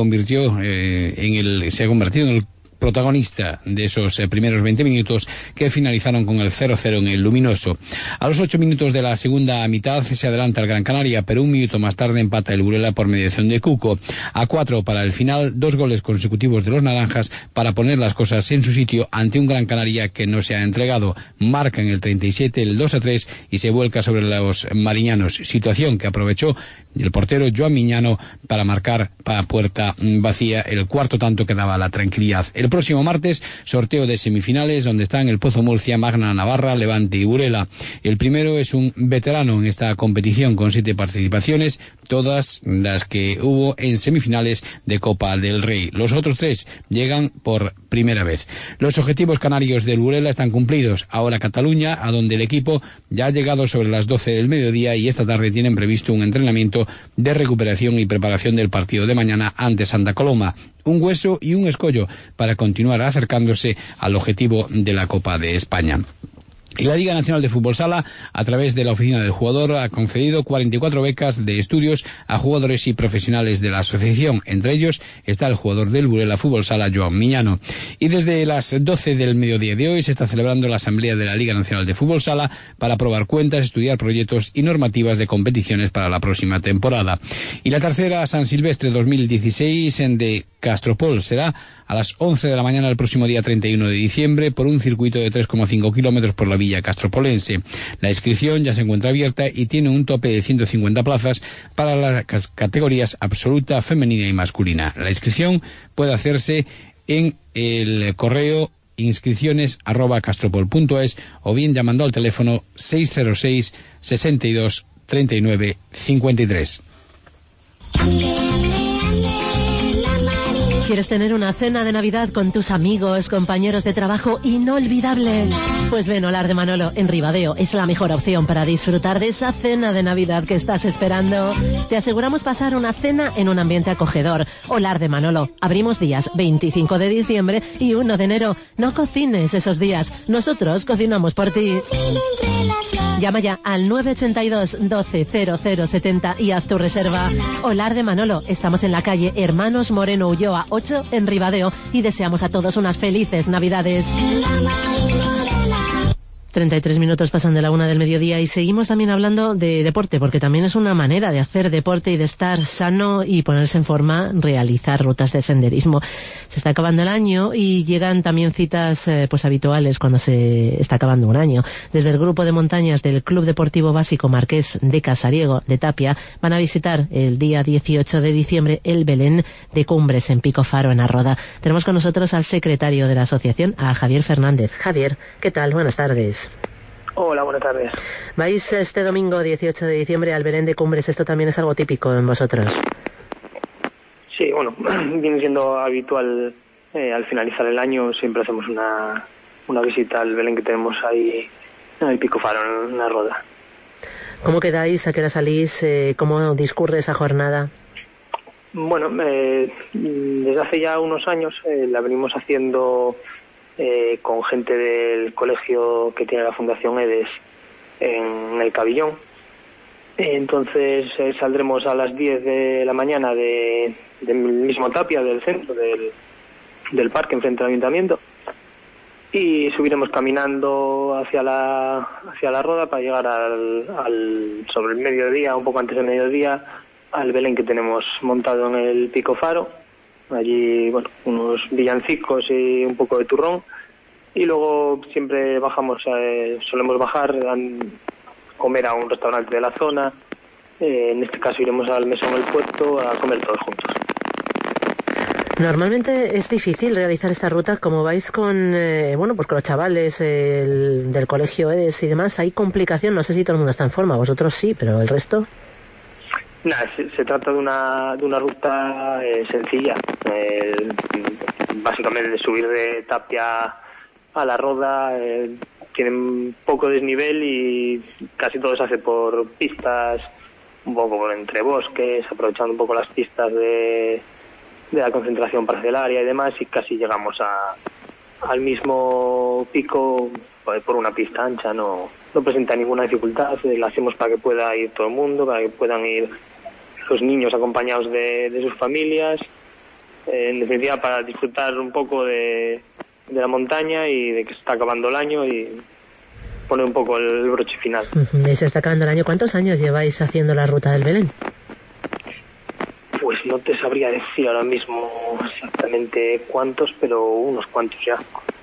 ha convertido en el protagonista de esos primeros 20 minutos que finalizaron con el 0-0 en el Luminoso. A los 8 minutos de la segunda mitad se adelanta el Gran Canaria, pero un minuto más tarde empata el Burela por mediación de Cuco. A 4 para el final, 2 goles consecutivos de los naranjas para poner las cosas en su sitio ante un Gran Canaria que no se ha entregado. Marca en el 37 el 2-3 y se vuelca sobre los mariñanos, situación que aprovechó el portero Joan Miñano para marcar para puerta vacía el cuarto tanto que daba la tranquilidad. El próximo martes, sorteo de semifinales donde están el Pozo Murcia, Magna Navarra, Levante y Burela. El primero es un veterano en esta competición con 7 participaciones, todas las que hubo en semifinales de Copa del Rey. Los otros 3 llegan por primera vez. Los objetivos canarios del Burela están cumplidos. Ahora Cataluña, a donde el equipo ya ha llegado sobre las 12 del mediodía y esta tarde tienen previsto un entrenamiento de recuperación y preparación del partido de mañana ante Santa Coloma. Un hueso y un escollo para continuar acercándose al objetivo de la Copa de España. Y la Liga Nacional de Fútbol Sala, a través de la Oficina del Jugador, ha concedido 44 becas de estudios a jugadores y profesionales de la asociación. Entre ellos está el jugador del Burela Fútbol Sala, Joan Miñano. Y desde las 12 del mediodía de hoy se está celebrando la Asamblea de la Liga Nacional de Fútbol Sala para aprobar cuentas, estudiar proyectos y normativas de competiciones para la próxima temporada. Y la tercera San Silvestre 2016 en de Castropol será a las 11 de la mañana el próximo día 31 de diciembre por un circuito de 3,5 kilómetros por la villa castropolense. La inscripción ya se encuentra abierta y tiene un tope de 150 plazas para las categorías absoluta, femenina y masculina. La inscripción puede hacerse en el correo inscripciones@castropol.es o bien llamando al teléfono 606 62 39 53. ¿Quieres tener una cena de Navidad con tus amigos, compañeros de trabajo inolvidable? Pues ven, Olar de Manolo en Ribadeo es la mejor opción para disfrutar de esa cena de Navidad que estás esperando. Te aseguramos pasar una cena en un ambiente acogedor. Olar de Manolo, abrimos días 25 de diciembre y 1 de enero. No cocines esos días, nosotros cocinamos por ti. Llama ya al 982 12 0070 y haz tu reserva. Olar de Manolo, estamos en la calle Hermanos Moreno Ulloa 8 en Ribadeo y deseamos a todos unas felices Navidades. 33 minutos pasan de la 1 del mediodía y seguimos también hablando de deporte, porque también es una manera de hacer deporte y de estar sano y ponerse en forma, realizar rutas de senderismo. Se está acabando el año y llegan también citas pues habituales cuando se está acabando un año. Desde el grupo de montañas del Club Deportivo Básico Marqués de Casariego de Tapia van a visitar el día 18 de diciembre el Belén de Cumbres en Pico Faro, en Arroda. Tenemos con nosotros al secretario de la asociación, a Javier Fernández. Javier, ¿qué tal? Buenas tardes. Hola, buenas tardes. Vais este domingo 18 de diciembre al Belén de Cumbres. ¿Esto también es algo típico en vosotros? Sí, bueno, viene siendo habitual al finalizar el año. Siempre hacemos una visita al Belén que tenemos ahí en el Pico Faro, en la Roda. ¿Cómo quedáis? ¿A qué hora salís? ¿Cómo discurre esa jornada? Bueno, desde hace ya unos años la venimos haciendo con gente del colegio que tiene la Fundación EDES en el Cabillón. Entonces saldremos a las 10 de la mañana del mismo Tapia, del centro, del parque enfrente al ayuntamiento, y subiremos caminando hacia la Roda para llegar sobre el mediodía, un poco antes del mediodía, al Belén que tenemos montado en el Pico Faro. Allí, bueno, unos villancicos y un poco de turrón, y luego siempre solemos bajar a comer a un restaurante de la zona. En este caso iremos al Mesón El Puerto a comer todos juntos. Normalmente es difícil realizar esta ruta, como vais con con los chavales del colegio EDES y demás. Hay complicación, no sé si todo el mundo está en forma, vosotros sí, pero el resto. Nada, se trata de una ruta sencilla. básicamente de subir de Tapia a La Roda. Tienen poco desnivel y casi todo se hace por pistas, un poco por entre bosques, aprovechando un poco las pistas de la concentración parcelaria y demás, y casi llegamos al mismo pico por una pista ancha. No presenta ninguna dificultad. La hacemos para que pueda ir todo el mundo, para que puedan ir los niños acompañados de sus familias, en definitiva para disfrutar un poco de la montaña y de que se está acabando el año y poner un poco el broche final. Y se está acabando el año. ¿Cuántos años lleváis haciendo la ruta del Belén? Pues no te sabría decir ahora mismo exactamente cuántos, pero unos cuantos ya.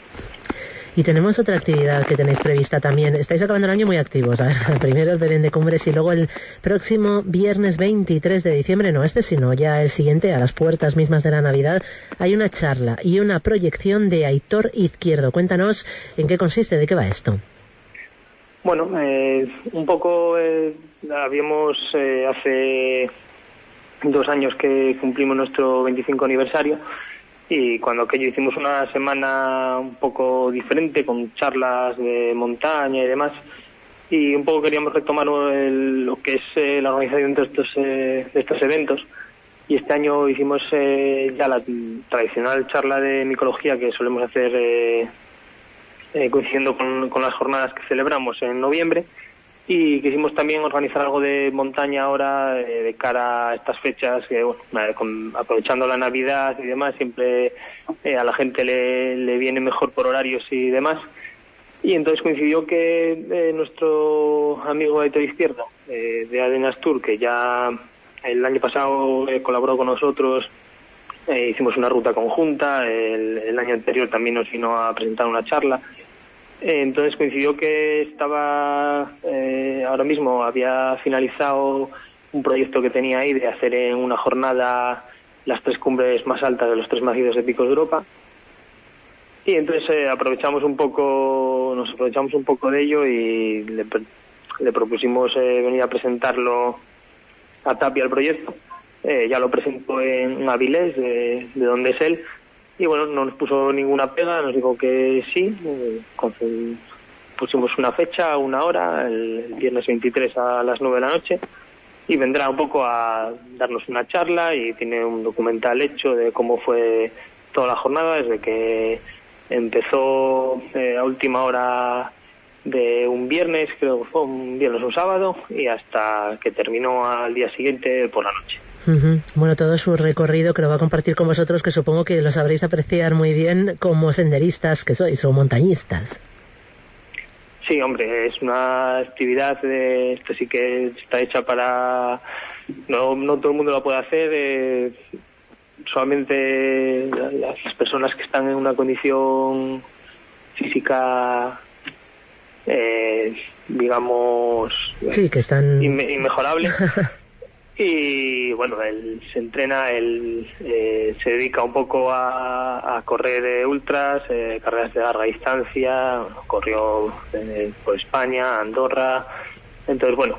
Y tenemos otra actividad que tenéis prevista también. Estáis acabando el año muy activos. A ver, primero el Belén de Cumbres y luego el próximo viernes 23 de diciembre, no este, sino ya el siguiente, a las puertas mismas de la Navidad, hay una charla y una proyección de Aitor Izquierdo. Cuéntanos en qué consiste, de qué va esto. Bueno, un poco habíamos hace 2 años que cumplimos nuestro 25 aniversario. Y cuando aquello hicimos una semana un poco diferente, con charlas de montaña y demás, y un poco queríamos retomar lo que es la organización de estos eventos. Y este año hicimos ya la tradicional charla de micología que solemos hacer coincidiendo con las jornadas que celebramos en noviembre, y quisimos también organizar algo de montaña ahora de cara a estas fechas, que bueno, aprovechando la Navidad y demás, siempre a la gente le viene mejor por horarios y demás. Y entonces coincidió que nuestro amigo Aitor Izquierdo de Adenas Tour, que ya el año pasado colaboró con nosotros, hicimos una ruta conjunta, el año anterior también nos vino a presentar una charla. Entonces coincidió que estaba ahora mismo había finalizado un proyecto que tenía ahí de hacer en una jornada las 3 cumbres más altas de los 3 macizos de picos de Europa, y entonces nos aprovechamos un poco de ello y le propusimos venir a presentarlo a Tapia el proyecto. Ya lo presentó en Avilés, de donde es él. Y bueno, no nos puso ninguna pega, nos dijo que sí. Pusimos una fecha, una hora, el viernes 23 a las 9 de la noche, y vendrá un poco a darnos una charla, y tiene un documental hecho de cómo fue toda la jornada, desde que empezó a última hora de un viernes, creo que fue un viernes o un sábado, y hasta que terminó al día siguiente por la noche. Bueno, todo su recorrido que lo va a compartir con vosotros, que supongo que lo sabréis apreciar muy bien como senderistas que sois o montañistas. Sí, hombre, es una actividad esto sí que está hecha para... No todo el mundo la puede hacer, solamente las personas que están en una condición física, digamos... Sí, que están... inmejorable. Y bueno, él se entrena, se dedica un poco a correr ultras, carreras de larga distancia, corrió por España, Andorra. Entonces bueno,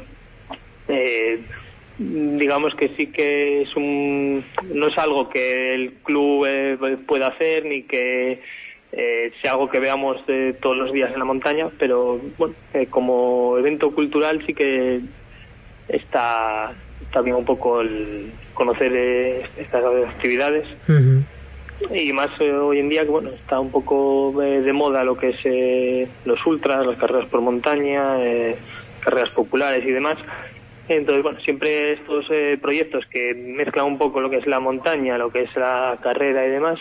digamos que sí que no es algo que el club pueda hacer, ni que sea algo que veamos todos los días en la montaña, pero bueno, como evento cultural sí que está bien un poco el conocer estas actividades. Y más hoy en día, que bueno, está un poco de moda lo que es los ultras, las carreras por montaña, carreras populares y demás. Entonces bueno, siempre estos proyectos que mezclan un poco lo que es la montaña, lo que es la carrera y demás,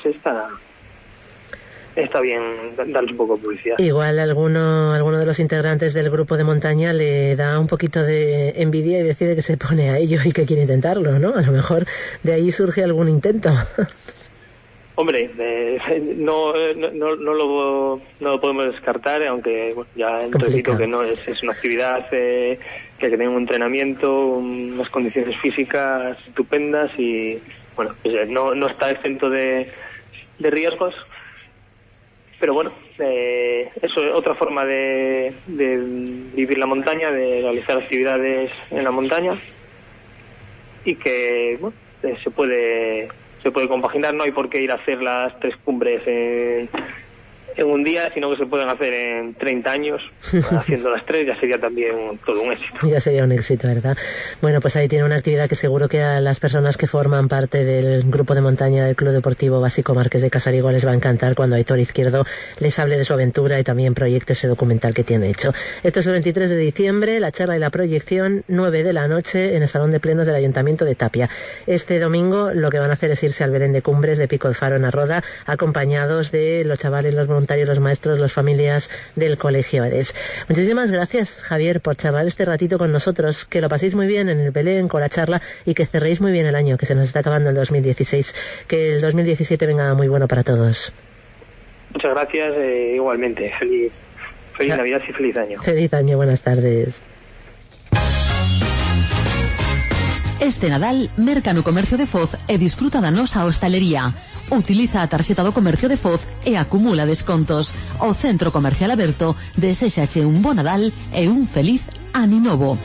está bien darles un poco de publicidad. Igual alguno de los integrantes del grupo de montaña le da un poquito de envidia y decide que se pone a ello y que quiere intentarlo, ¿no? A lo mejor de ahí surge algún intento. Hombre, no lo podemos descartar, aunque bueno, ya repito que no es una actividad que hay que tener un entrenamiento, unas condiciones físicas estupendas, y bueno, pues no está exento de riesgos. Pero bueno, eso es otra forma de vivir la montaña, de realizar actividades en la montaña, y que bueno, se puede se puede compaginar, no hay por qué ir a hacer las 3 cumbres en un día, sino que se pueden hacer en 30 años. Haciendo las 3 ya sería también todo un éxito. Ya sería un éxito, ¿verdad? Bueno, pues ahí tiene una actividad que seguro que a las personas que forman parte del grupo de montaña del Club Deportivo Básico Marqués de Casariego les va a encantar cuando Aitor Izquierdo les hable de su aventura y también proyecte ese documental que tiene hecho. Esto es el 23 de diciembre, la charla y la proyección, 9 de la noche en el Salón de Plenos del Ayuntamiento de Tapia. Este domingo lo que van a hacer es irse al Belén de Cumbres de Pico de Faro en Arroda, acompañados de los chavales, los voluntarios, los maestros, las familias del Colegio EDES. Muchísimas gracias, Javier, por charlar este ratito con nosotros. Que lo paséis muy bien en el Belén con la charla y que cerréis muy bien el año, que se nos está acabando el 2016. Que el 2017 venga muy bueno para todos. Muchas gracias, igualmente. Feliz Navidad y feliz año. Feliz año, buenas tardes. Este Nadal, merca no comercio de Foz e disfruta da nosa hostalería. Utiliza a tarxeta do comercio de Foz e acumula descontos. O Centro Comercial Aberto deséxache un bo Nadal e un feliz ano novo.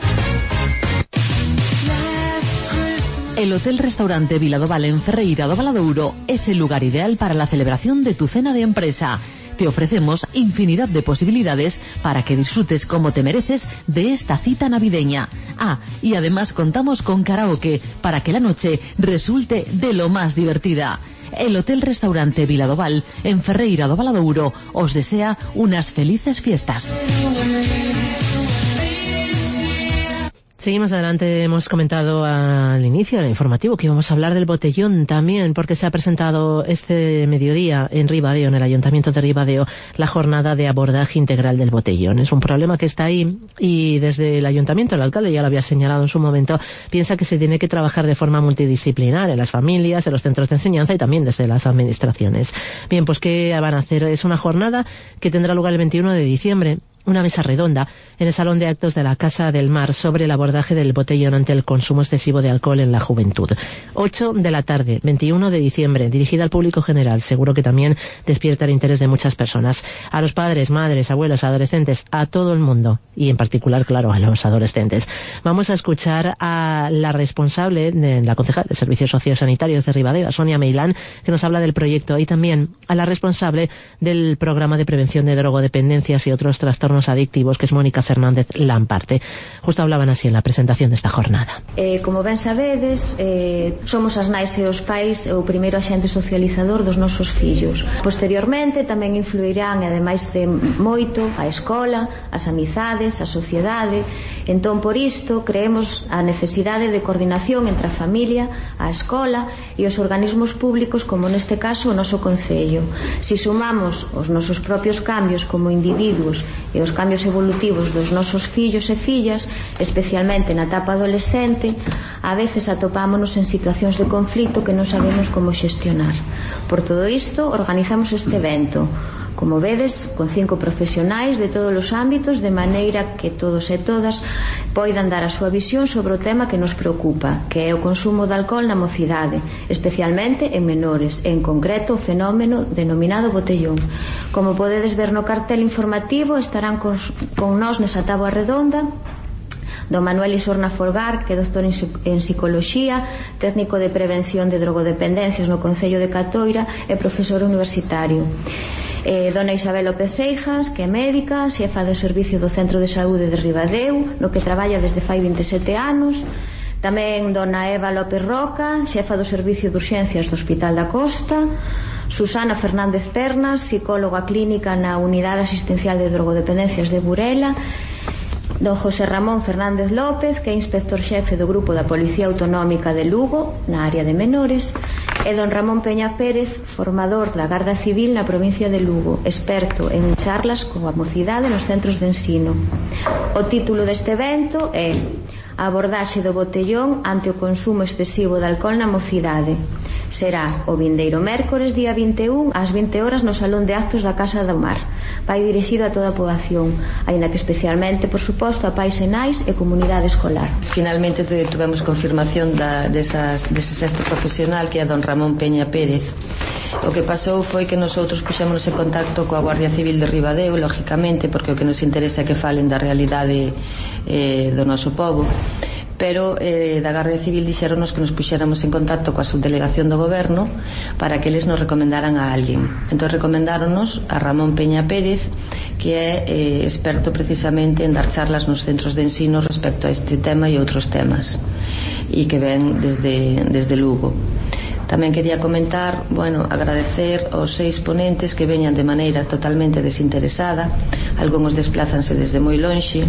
El Hotel Restaurante Vila do Val en Ferreira do Valadouro es el lugar ideal para la celebración de tu cena de empresa. Te ofrecemos infinidad de posibilidades para que disfrutes como te mereces de esta cita navideña. Y además contamos con karaoke para que la noche resulte de lo más divertida. El Hotel Restaurante Vila do Val en Ferreira do Valadouro os desea unas felices fiestas. Seguimos adelante. Hemos comentado al inicio del informativo que íbamos a hablar del botellón también, porque se ha presentado este mediodía en Ribadeo, en el Ayuntamiento de Ribadeo, la jornada de abordaje integral del botellón. Es un problema que está ahí y desde el Ayuntamiento, el alcalde ya lo había señalado en su momento, piensa que se tiene que trabajar de forma multidisciplinar en las familias, en los centros de enseñanza y también desde las administraciones. Bien, pues ¿qué van a hacer? Es una jornada que tendrá lugar el 21 de diciembre. Una mesa redonda en el Salón de Actos de la Casa del Mar sobre el abordaje del botellón ante el consumo excesivo de alcohol en la juventud. 8 de la tarde, 21 de diciembre, dirigida al público general. Seguro que también despierta el interés de muchas personas. A los padres, madres, abuelos, adolescentes, a todo el mundo. Y en particular, claro, a los adolescentes. Vamos a escuchar a la responsable, de la concejal de Servicios Sociosanitarios de Ribadeo, a Sonia Meilán, que nos habla del proyecto, y también a la responsable del programa de prevención de drogodependencias y otros trastornos adictivos, que es Mónica Fernández Lamparte. Justo hablaban así en la presentación de esta jornada. Como ben sabedes, somos as nais e os pais o primeiro axente socializador dos nosos fillos. Posteriormente tamén influirán, ademais de moito, a escola, as amizades, a sociedade. Entón, por isto, creemos a necesidade de coordinación entre a familia, a escola e os organismos públicos, como neste caso o noso Concello. Si sumamos os nosos propios cambios como individuos e os cambios evolutivos dos nosos fillos e fillas, especialmente na etapa adolescente, a veces atopámonos en situacións de conflito que non sabemos como xestionar. Por todo isto, organizamos este evento, como vedes, con 5 profesionais de todos os ámbitos, de maneira que todos e todas poidan dar a súa visión sobre o tema que nos preocupa, que é o consumo de alcohol na mocidade, especialmente en menores, e en concreto o fenómeno denominado botellón. Como podedes ver no cartel informativo, estarán con nós nesa táboa redonda don Manuel Isorna Folgar, que é doctor en psicoloxía, técnico de prevención de drogodependencias no Concello de Catoira e profesor universitario. Dona Isabel López Seijas, que é médica, xefa do Servicio do Centro de Saúde de Ribadeo, no que traballa desde fai 27 anos. Tamén dona Eva López Roca, xefa do Servicio de Urxencias do Hospital da Costa. Susana Fernández Pernas, psicóloga clínica na Unidade Asistencial de Drogodependencias de Burela. Don José Ramón Fernández López, que é inspector xefe do Grupo da Policía Autonómica de Lugo, na área de menores, e don Ramón Peña Pérez, formador da Garda Civil na provincia de Lugo, experto en charlas coa mocidade nos centros de ensino. O título deste evento é A abordaxe do botellón ante o consumo excesivo de alcohol na mocidade. Será o vindeiro mércores, día 21, ás 20 horas no Salón de Actos da Casa do Mar. Vai dirixido a toda a poboación, aínda que especialmente, por suposto, a pais e nais e comunidade escolar. Finalmente tuvemos confirmación dese sexto profesional, que é don Ramón Peña Pérez. O que pasou foi que nosotros puxémonos en contacto coa Guardia Civil de Ribadeo, lógicamente, porque o que nos interesa é que falen da realidade do noso pobo. pero da Gardia Civil dixéronos que nos puxéramos en contacto coa subdelegación do goberno para que eles nos recomendaran a alguén. Entón recomendáronos a Ramón Peña Pérez, que é experto precisamente en dar charlas nos centros de ensino respecto a este tema e outros temas, e que ven desde Lugo. Tamén quería comentar, agradecer aos 6 ponentes que veñan de maneira totalmente desinteresada. Algúns desplázanse desde moi lonxe.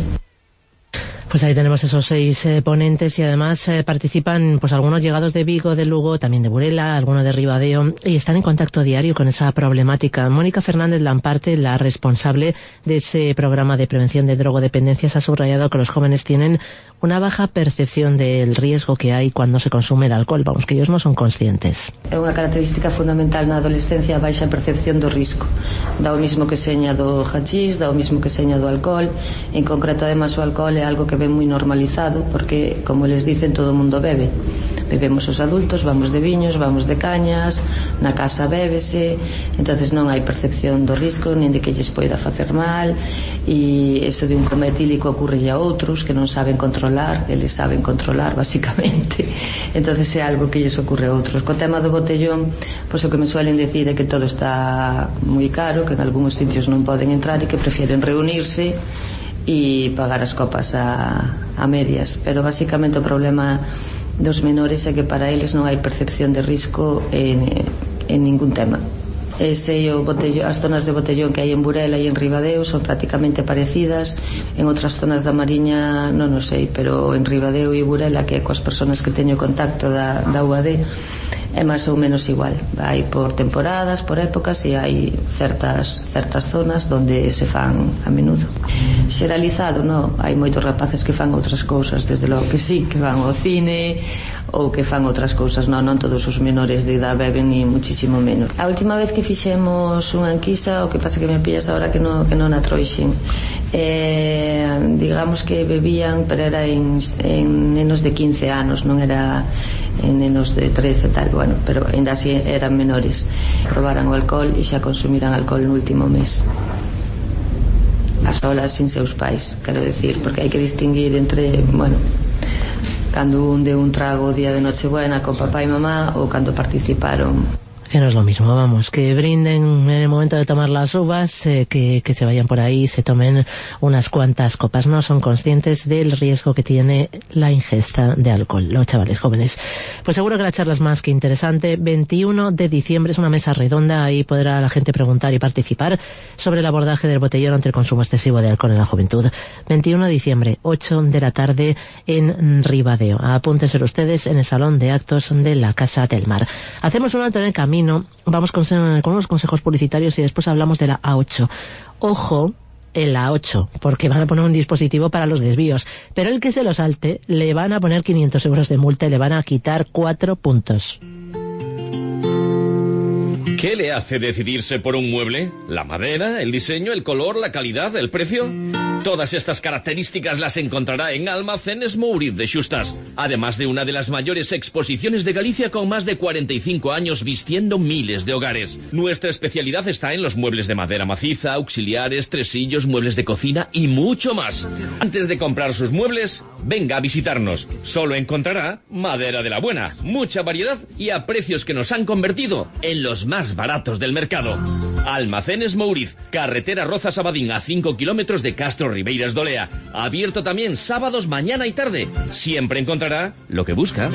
Pues ahí tenemos esos 6 ponentes y además participan pues algunos llegados de Vigo, de Lugo, también de Burela, algunos de Ribadeo, y están en contacto diario con esa problemática. Mónica Fernández Lamparte, la responsable de ese programa de prevención de drogodependencias, ha subrayado que los jóvenes tienen una baja percepción del riesgo que hay cuando se consume el alcohol. Vamos, que ellos no son conscientes. É unha característica fundamental na adolescencia a baixa percepción do risco. Dá o mismo que seña do hachís, dá o mismo que seña do alcohol. En concreto, además, o alcohol é algo que ven moi normalizado porque, como les dicen, todo o mundo bebe. Bebemos os adultos, vamos de viños, vamos de cañas, na casa bébese, entonces non hai percepción do risco nin de que lles poida facer mal, e eso de un coma etílico ocurre a outros que non saben controlar, eles saben controlar basicamente, entonces é algo que lles ocurre a outros. Co tema do botellón, pois o que me suelen decir é que todo está moi caro, que en algúns sitios non poden entrar e que prefieren reunirse e pagar as copas a medias, pero basicamente o problema dos menores é que para eles non hai percepción de risco en ningún tema. Sei o botellón, as zonas de botellón que hai en Burela e en Ribadeo son prácticamente parecidas. En outras zonas da Mariña non o sei, pero en Ribadeo e Burela, que é coas persoas que teño contacto da UAD, é máis ou menos igual. Vai por temporadas, por épocas, e hai certas zonas onde se fan a menudo. Xeralizado, non? Hai moitos rapaces que fan outras cousas, desde logo que sí, que van ao cine ou que fan outras cousas. Non todos os menores de idade beben, ni muchísimo menos. A última vez que fixemos unha enquisa, o que pasa que me pillas ahora que non a trouxen, digamos que bebían, pero era en nenos de 15 anos, non era en nenos de 13 e tal, pero ainda así eran menores. Probaran o alcohol e xa consumiran alcohol no último mes, a solas, sin seus pais, quero decir, porque hai que distinguir entre, cando un de un trago o día de Nochebuena con papá e mamá ou cando participaron. Que no es lo mismo, vamos, que brinden en el momento de tomar las uvas, que se vayan por ahí y se tomen unas cuantas copas. No son conscientes del riesgo que tiene la ingesta de alcohol, los chavales jóvenes. Pues seguro que la charla es más que interesante. 21 de diciembre es una mesa redonda, ahí podrá la gente preguntar y participar sobre el abordaje del botellón ante el consumo excesivo de alcohol en la juventud. 21 de diciembre, 8 de la tarde en Ribadeo. Apúntense ustedes en el Salón de Actos de la Casa del Mar. Hacemos un alto en el camino. Vamos con unos consejos publicitarios y después hablamos de la A8. Ojo, en la A8, porque van a poner un dispositivo para los desvíos, pero el que se lo salte le van a poner 500 euros de multa y le van a quitar 4 puntos. ¿Qué le hace decidirse por un mueble? ¿La madera, el diseño, el color, la calidad, el precio? Todas estas características las encontrará en Almacenes Mouriz de Xustas, además de una de las mayores exposiciones de Galicia con más de 45 años vistiendo miles de hogares. Nuestra especialidad está en los muebles de madera maciza, auxiliares, tresillos, muebles de cocina y mucho más. Antes de comprar sus muebles, venga a visitarnos. Solo encontrará madera de la buena, mucha variedad y a precios que nos han convertido en los más baratos del mercado. Almacenes Mouriz, carretera Rozas-Abadín, a 5 kilómetros de Castro Ribeiras Dolea. Abierto también sábados, mañana y tarde. Siempre encontrará lo que busca.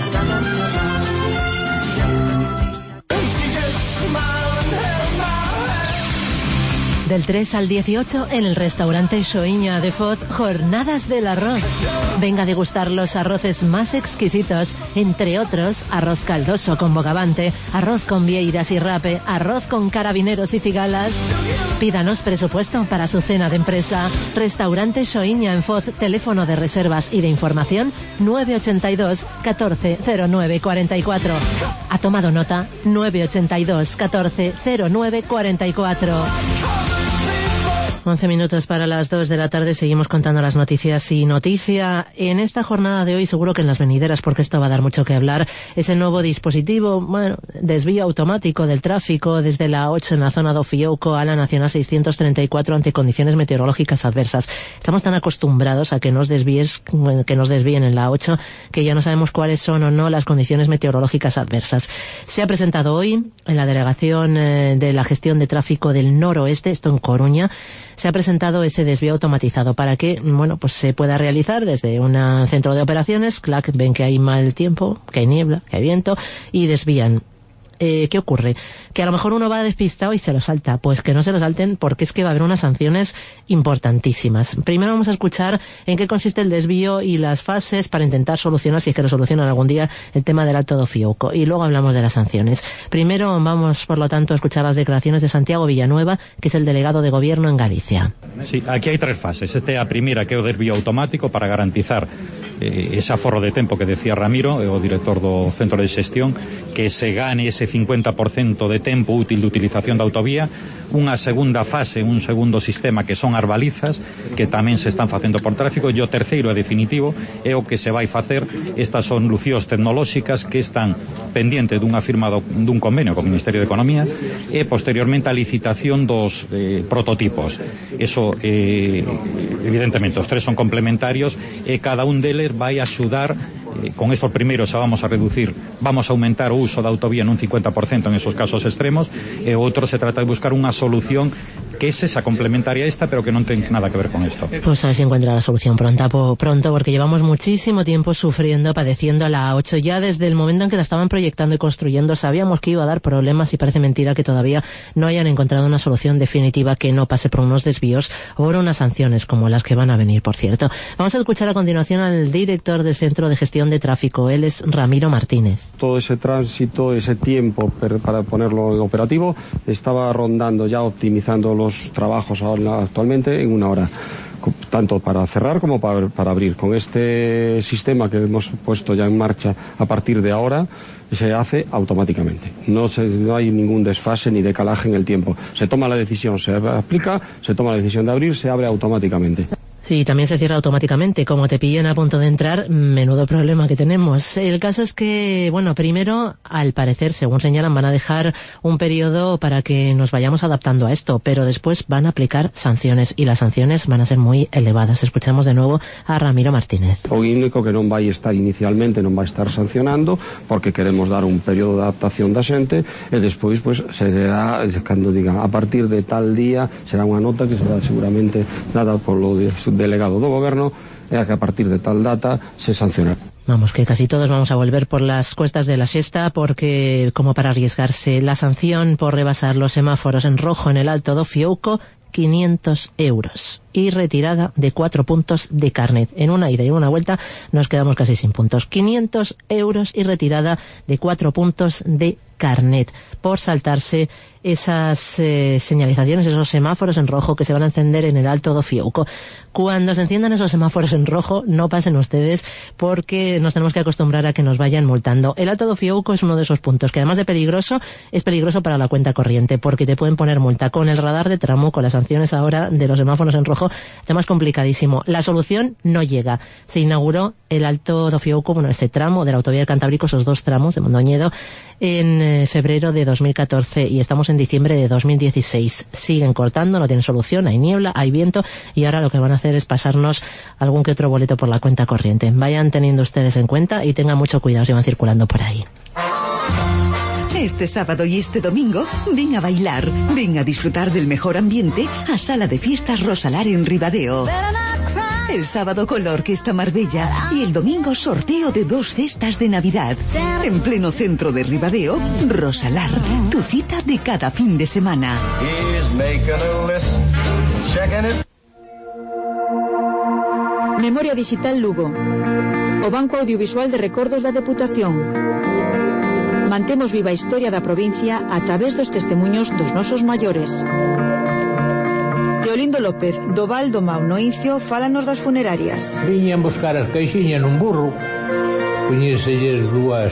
Del 3 al 18 en el restaurante Xoiña de Foz, Jornadas del Arroz. Venga a degustar los arroces más exquisitos, entre otros arroz caldoso con bogavante, arroz con vieiras y rape, arroz con carabineros y cigalas. Pídanos presupuesto para su cena de empresa. Restaurante Xoiña en Foz, teléfono de reservas y de información 982 14 09 44. ¿Ha tomado nota? 982 14 09 44. 11 minutos para las 2 de la tarde, seguimos contando las noticias y noticia. En esta jornada de hoy, seguro que en las venideras, porque esto va a dar mucho que hablar, es el nuevo dispositivo, desvío automático del tráfico desde la 8 en la zona de Fiouco a la Nacional 634 ante condiciones meteorológicas adversas. Estamos tan acostumbrados a que nos desvíen en la 8 que ya no sabemos cuáles son o no las condiciones meteorológicas adversas. Se ha presentado hoy en la delegación de la gestión de tráfico del noroeste, esto en Coruña, se ha presentado ese desvío automatizado para que, pues se pueda realizar desde un centro de operaciones. Clac, ven que hay mal tiempo, que hay niebla, que hay viento y desvían. ¿Qué ocurre? Que a lo mejor uno va despistado y se lo salta. Pues que no se lo salten, porque es que va a haber unas sanciones importantísimas. Primero vamos a escuchar en qué consiste el desvío y las fases para intentar solucionar, si es que lo solucionan algún día, el tema del Alto do Fiouco. Y luego hablamos de las sanciones. Primero vamos, por lo tanto, a escuchar las declaraciones de Santiago Villanueva, que es el delegado de Gobierno en Galicia. Sí, aquí hai 3 fases. Esta é a primeira, que é o desvío automático para garantizar ese aforro de tempo que decía Ramiro, o director do Centro de Xestión, que se gane ese 50% de tempo útil de utilización da autovía. Unha segunda fase, un segundo sistema, que son as balizas, que tamén se están facendo por tráfico, e o terceiro e definitivo é o que se vai facer. Estas son solucións tecnolóxicas que están pendientes dunha firma dun convenio co Ministerio de Economía e posteriormente a licitación dos prototipos. Eso, evidentemente, os 3 son complementarios e cada un deles vai axudar. Con estos primeros vamos a reducir, vamos a aumentar o uso da autovía nun 50% en esos casos extremos, e outro se trata de buscar unha solución que es esa complementaria a esta, pero que non ten nada que ver con esto. Pues a ver si encuentra la solución pronto, porque llevamos muchísimo tiempo sufriendo, padeciendo la A8. Ya desde el momento en que la estaban proyectando y construyendo sabíamos que iba a dar problemas, y parece mentira que todavía no hayan encontrado una solución definitiva que no pase por unos desvíos o por unas sanciones como las que van a venir, por cierto. Vamos a escuchar a continuación al director del Centro de Gestión de Tráfico. Él es Ramiro Martínez. Todo ese tránsito, ese tiempo para ponerlo en operativo, estaba rondando ya, optimizando los trabajos actualmente en 1 hora, tanto para cerrar como para abrir. Con este sistema que hemos puesto ya en marcha a partir de ahora, se hace automáticamente. No hay ningún desfase ni decalaje en el tiempo. Se toma la decisión, se aplica, se toma la decisión de abrir, se abre automáticamente. Sí, también se cierra automáticamente. Como te pillen a punto de entrar, menudo problema que tenemos. El caso es que, primero, al parecer, según señalan, van a dejar un periodo para que nos vayamos adaptando a esto, pero después van a aplicar sanciones, y las sanciones van a ser muy elevadas. Escuchamos de nuevo a Ramiro Martínez. O único que non vai estar inicialmente, non vai estar sancionando, porque queremos dar un periodo de adaptación da xente, e despois, será, cando digan, a partir de tal día, será unha nota que será seguramente dada polo delegado do Goberno, e a que a partir de tal data se sancionará. Vamos, que casi todos vamos a volver por las cuestas de la Xesta, porque, como para arriesgarse, la sanción por rebasar los semáforos en rojo en el Alto do Fiouco, 500 euros. Y retirada de 4 puntos de carnet. En una ida y una vuelta nos quedamos casi sin puntos. 500 euros y retirada de 4 puntos de carnet por saltarse esas señalizaciones, esos semáforos en rojo que se van a encender en el Alto do Fiouco. Cuando se enciendan esos semáforos en rojo, no pasen ustedes, porque nos tenemos que acostumbrar a que nos vayan multando. El Alto do Fiouco es uno de esos puntos que, además de peligroso, es peligroso para la cuenta corriente, porque te pueden poner multa. Con el radar de tramo, con las sanciones ahora de los semáforos en rojo, está más complicadísimo. La solución no llega. Se inauguró el Alto do Fiouco, ese tramo de la autovía del Cantábrico, esos 2 tramos de Mondoñedo, en febrero de 2014, y estamos en diciembre de 2016. Siguen cortando, no tienen solución, hay niebla, hay viento, y ahora lo que van a hacer es pasarnos algún que otro boleto por la cuenta corriente. Vayan teniendo ustedes en cuenta y tengan mucho cuidado si van circulando por ahí. Este sábado y este domingo, ven a bailar, ven a disfrutar del mejor ambiente a Sala de Fiestas Rosalar en Ribadeo. El sábado con la Orquesta Marbella y el domingo sorteo de 2 cestas de Navidad. En pleno centro de Ribadeo, Rosalar, tu cita de cada fin de semana. Memoria Digital Lugo, o Banco Audiovisual de Recordos da Deputación. Mantemos viva a historia da provincia a través dos testemuños dos nosos maiores. Teolindo López, do Val do Mau no Incio, fálanos das funerarias. Viñan buscar as caixinhas nun burro, poñéselles dúas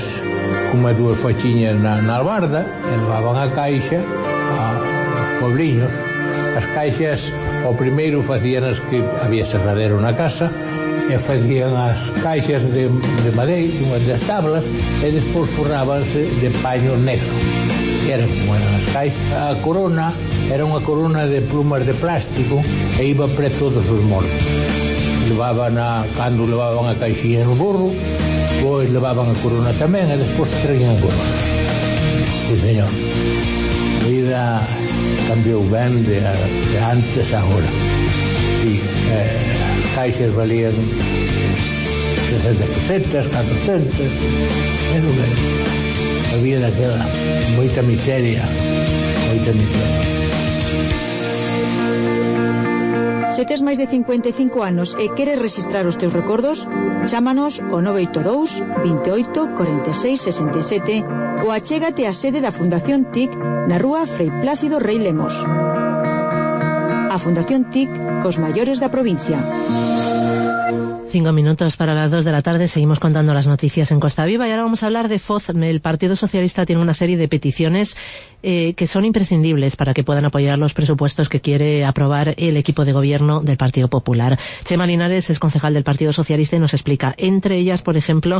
fachiñas na albarda, e levaban a caixa a pobliños, As caixas, ao primeiro facían as que había serradero na casa, e facían as caixas de madeira, unhas das tablas, e despois forrábanse de paño negro. E eran como eran as caixas. A corona era unha corona de plumas de plástico e iba pre todos os mortos. Cando levaban a caixinha no burro, pois levaban a corona tamén, e despois traían a corona. Sí, señor. A vida cambiou ben de antes a agora. Sí, as caixas valían 60 pesetas, 400, pero ben. Había daquela moita miseria. Se tes máis de 55 anos e queres registrar os teus recordos, chámanos ao 982 28 46 67 ou achégate á sede da Fundación TIC na rúa Frei Plácido Rei Lemos. A Fundación TIC cos maiores da provincia. 5 minutos para las 2 de la tarde, seguimos contando las noticias en Costa Viva y ahora vamos a hablar de FOZ. El Partido Socialista tiene una serie de peticiones que son imprescindibles para que puedan apoyar los presupuestos que quiere aprobar el equipo de gobierno del Partido Popular. Chema Linares es concejal del Partido Socialista y nos explica, entre ellas, por ejemplo,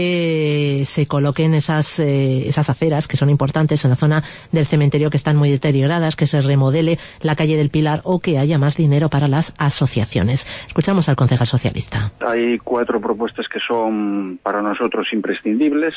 que se coloquen esas aceras que son importantes en la zona del cementerio que están muy deterioradas, que se remodele la calle del Pilar o que haya más dinero para las asociaciones. Escuchamos al concejal socialista. Hay 4 propuestas que son para nosotros imprescindibles.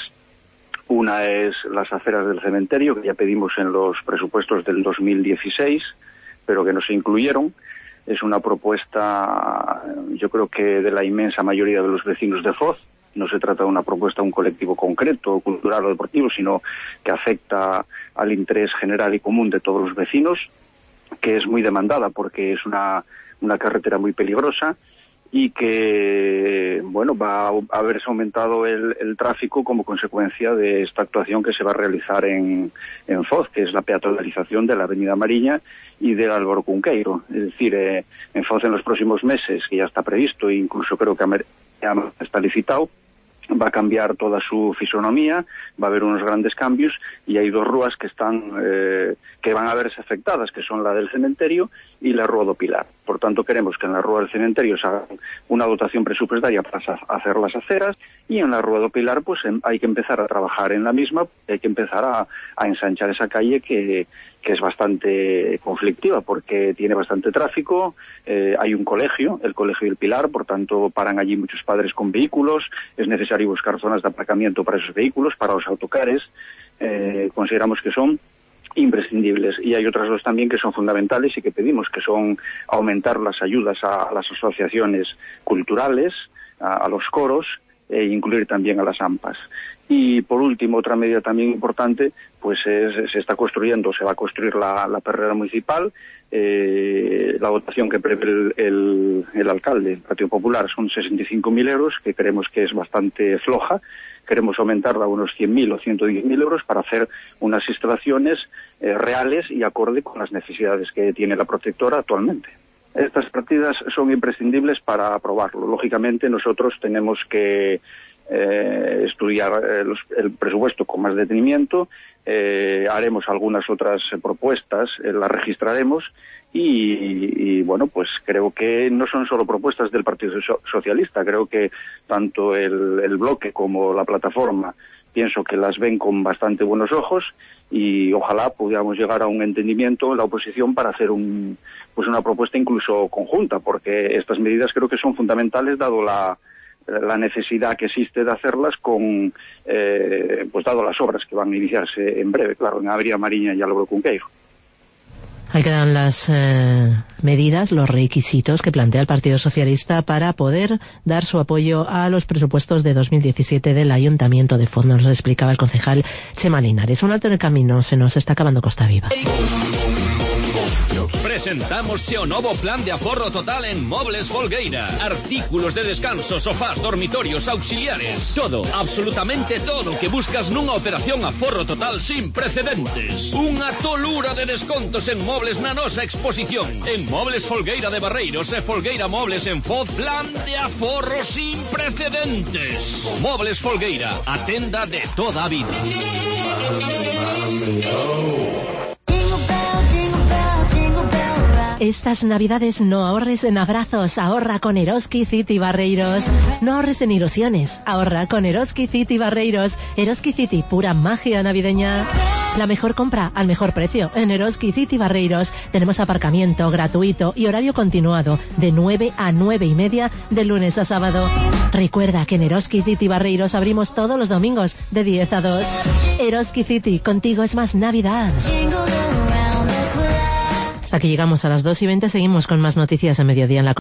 Una es las aceras del cementerio, que ya pedimos en los presupuestos del 2016, pero que no se incluyeron. Es una propuesta, yo creo que de la inmensa mayoría de los vecinos de Foz. No se trata de una propuesta de un colectivo concreto, cultural o deportivo, sino que afecta al interés general y común de todos los vecinos, que es muy demandada porque es una carretera muy peligrosa y que, bueno, va a haberse aumentado el tráfico como consecuencia de esta actuación que se va a realizar en Foz, que es la peatonalización de la Avenida Mariña y del Álvaro Cunqueiro. Es decir, en Foz en los próximos meses, que ya está previsto e incluso creo que ya está licitado, va a cambiar toda su fisonomía, va a haber unos grandes cambios y hay 2 rúas que van a verse afectadas, que son la del cementerio y la Rúa do Pilar. Por tanto, queremos que en la Rúa del Cementerio se haga una dotación presupuestaria para hacer las aceras y en la Rúa do Pilar pues hay que empezar a trabajar en la misma, hay que empezar a ensanchar esa calle que es bastante conflictiva porque tiene bastante tráfico, hay un colegio, el Colegio del Pilar, por tanto paran allí muchos padres con vehículos, es necesario buscar zonas de aparcamiento para esos vehículos, para los autocares, consideramos que son imprescindibles. Y hay otras 2 también que son fundamentales y que pedimos, que son aumentar las ayudas a las asociaciones culturales, a los coros, e incluir también a las AMPAs. Y por último, otra medida también importante, pues se está construyendo, se va a construir la perrera municipal. La dotación que prevé el alcalde, el Partido Popular, son 65.000 euros, que creemos que es bastante floja. Queremos aumentarla a unos 100.000 o 110.000 euros para hacer unas instalaciones reales y acorde con las necesidades que tiene la protectora actualmente. Estas partidas son imprescindibles para aprobarlo. Lógicamente, nosotros tenemos que estudiar el presupuesto con más detenimiento, haremos algunas otras propuestas, las registraremos y bueno, pues creo que no son solo propuestas del Partido Socialista, creo que tanto el bloque como la plataforma pienso que las ven con bastante buenos ojos y ojalá pudiéramos llegar a un entendimiento en la oposición para hacer una propuesta incluso conjunta, porque estas medidas creo que son fundamentales dado la necesidad que existe de hacerlas dado las obras que van a iniciarse en breve, claro, en Avenida Mariña y Álvaro Cunqueiro. Ahí quedan las medidas, los requisitos que plantea el Partido Socialista para poder dar su apoyo a los presupuestos de 2017 del Ayuntamiento de Foz. Nos lo explicaba el concejal Chema Linares. Un alto en el camino, se nos está acabando Costa Viva. Presentamos o novo plan de aforro total en Mobles Folgueira. Artículos de descanso, sofás, dormitorios, auxiliares. Todo, absolutamente todo que buscas nunha operación aforro total sin precedentes. Unha tolura de descontos en mobles na nosa exposición. En Mobles Folgueira de Barreiros e Folgueira Mobles en Foz, plan de aforro sin precedentes. Mobles Folgueira, a tenda de toda a vida. Jingle bell, jingle bell, jingle bell rock. Estas navidades no ahorres en abrazos, ahorra con Eroski City Barreiros. No ahorres en ilusiones, ahorra con Eroski City Barreiros. Eroski City, pura magia navideña. La mejor compra al mejor precio en Eroski City Barreiros. Tenemos aparcamiento gratuito y horario continuado de 9 a 9:30 de lunes a sábado. Recuerda que en Eroski City Barreiros abrimos todos los domingos de 10 a 2. Eroski City, contigo es más Navidad. Hasta que llegamos a las 2:20, seguimos con más noticias a mediodía en la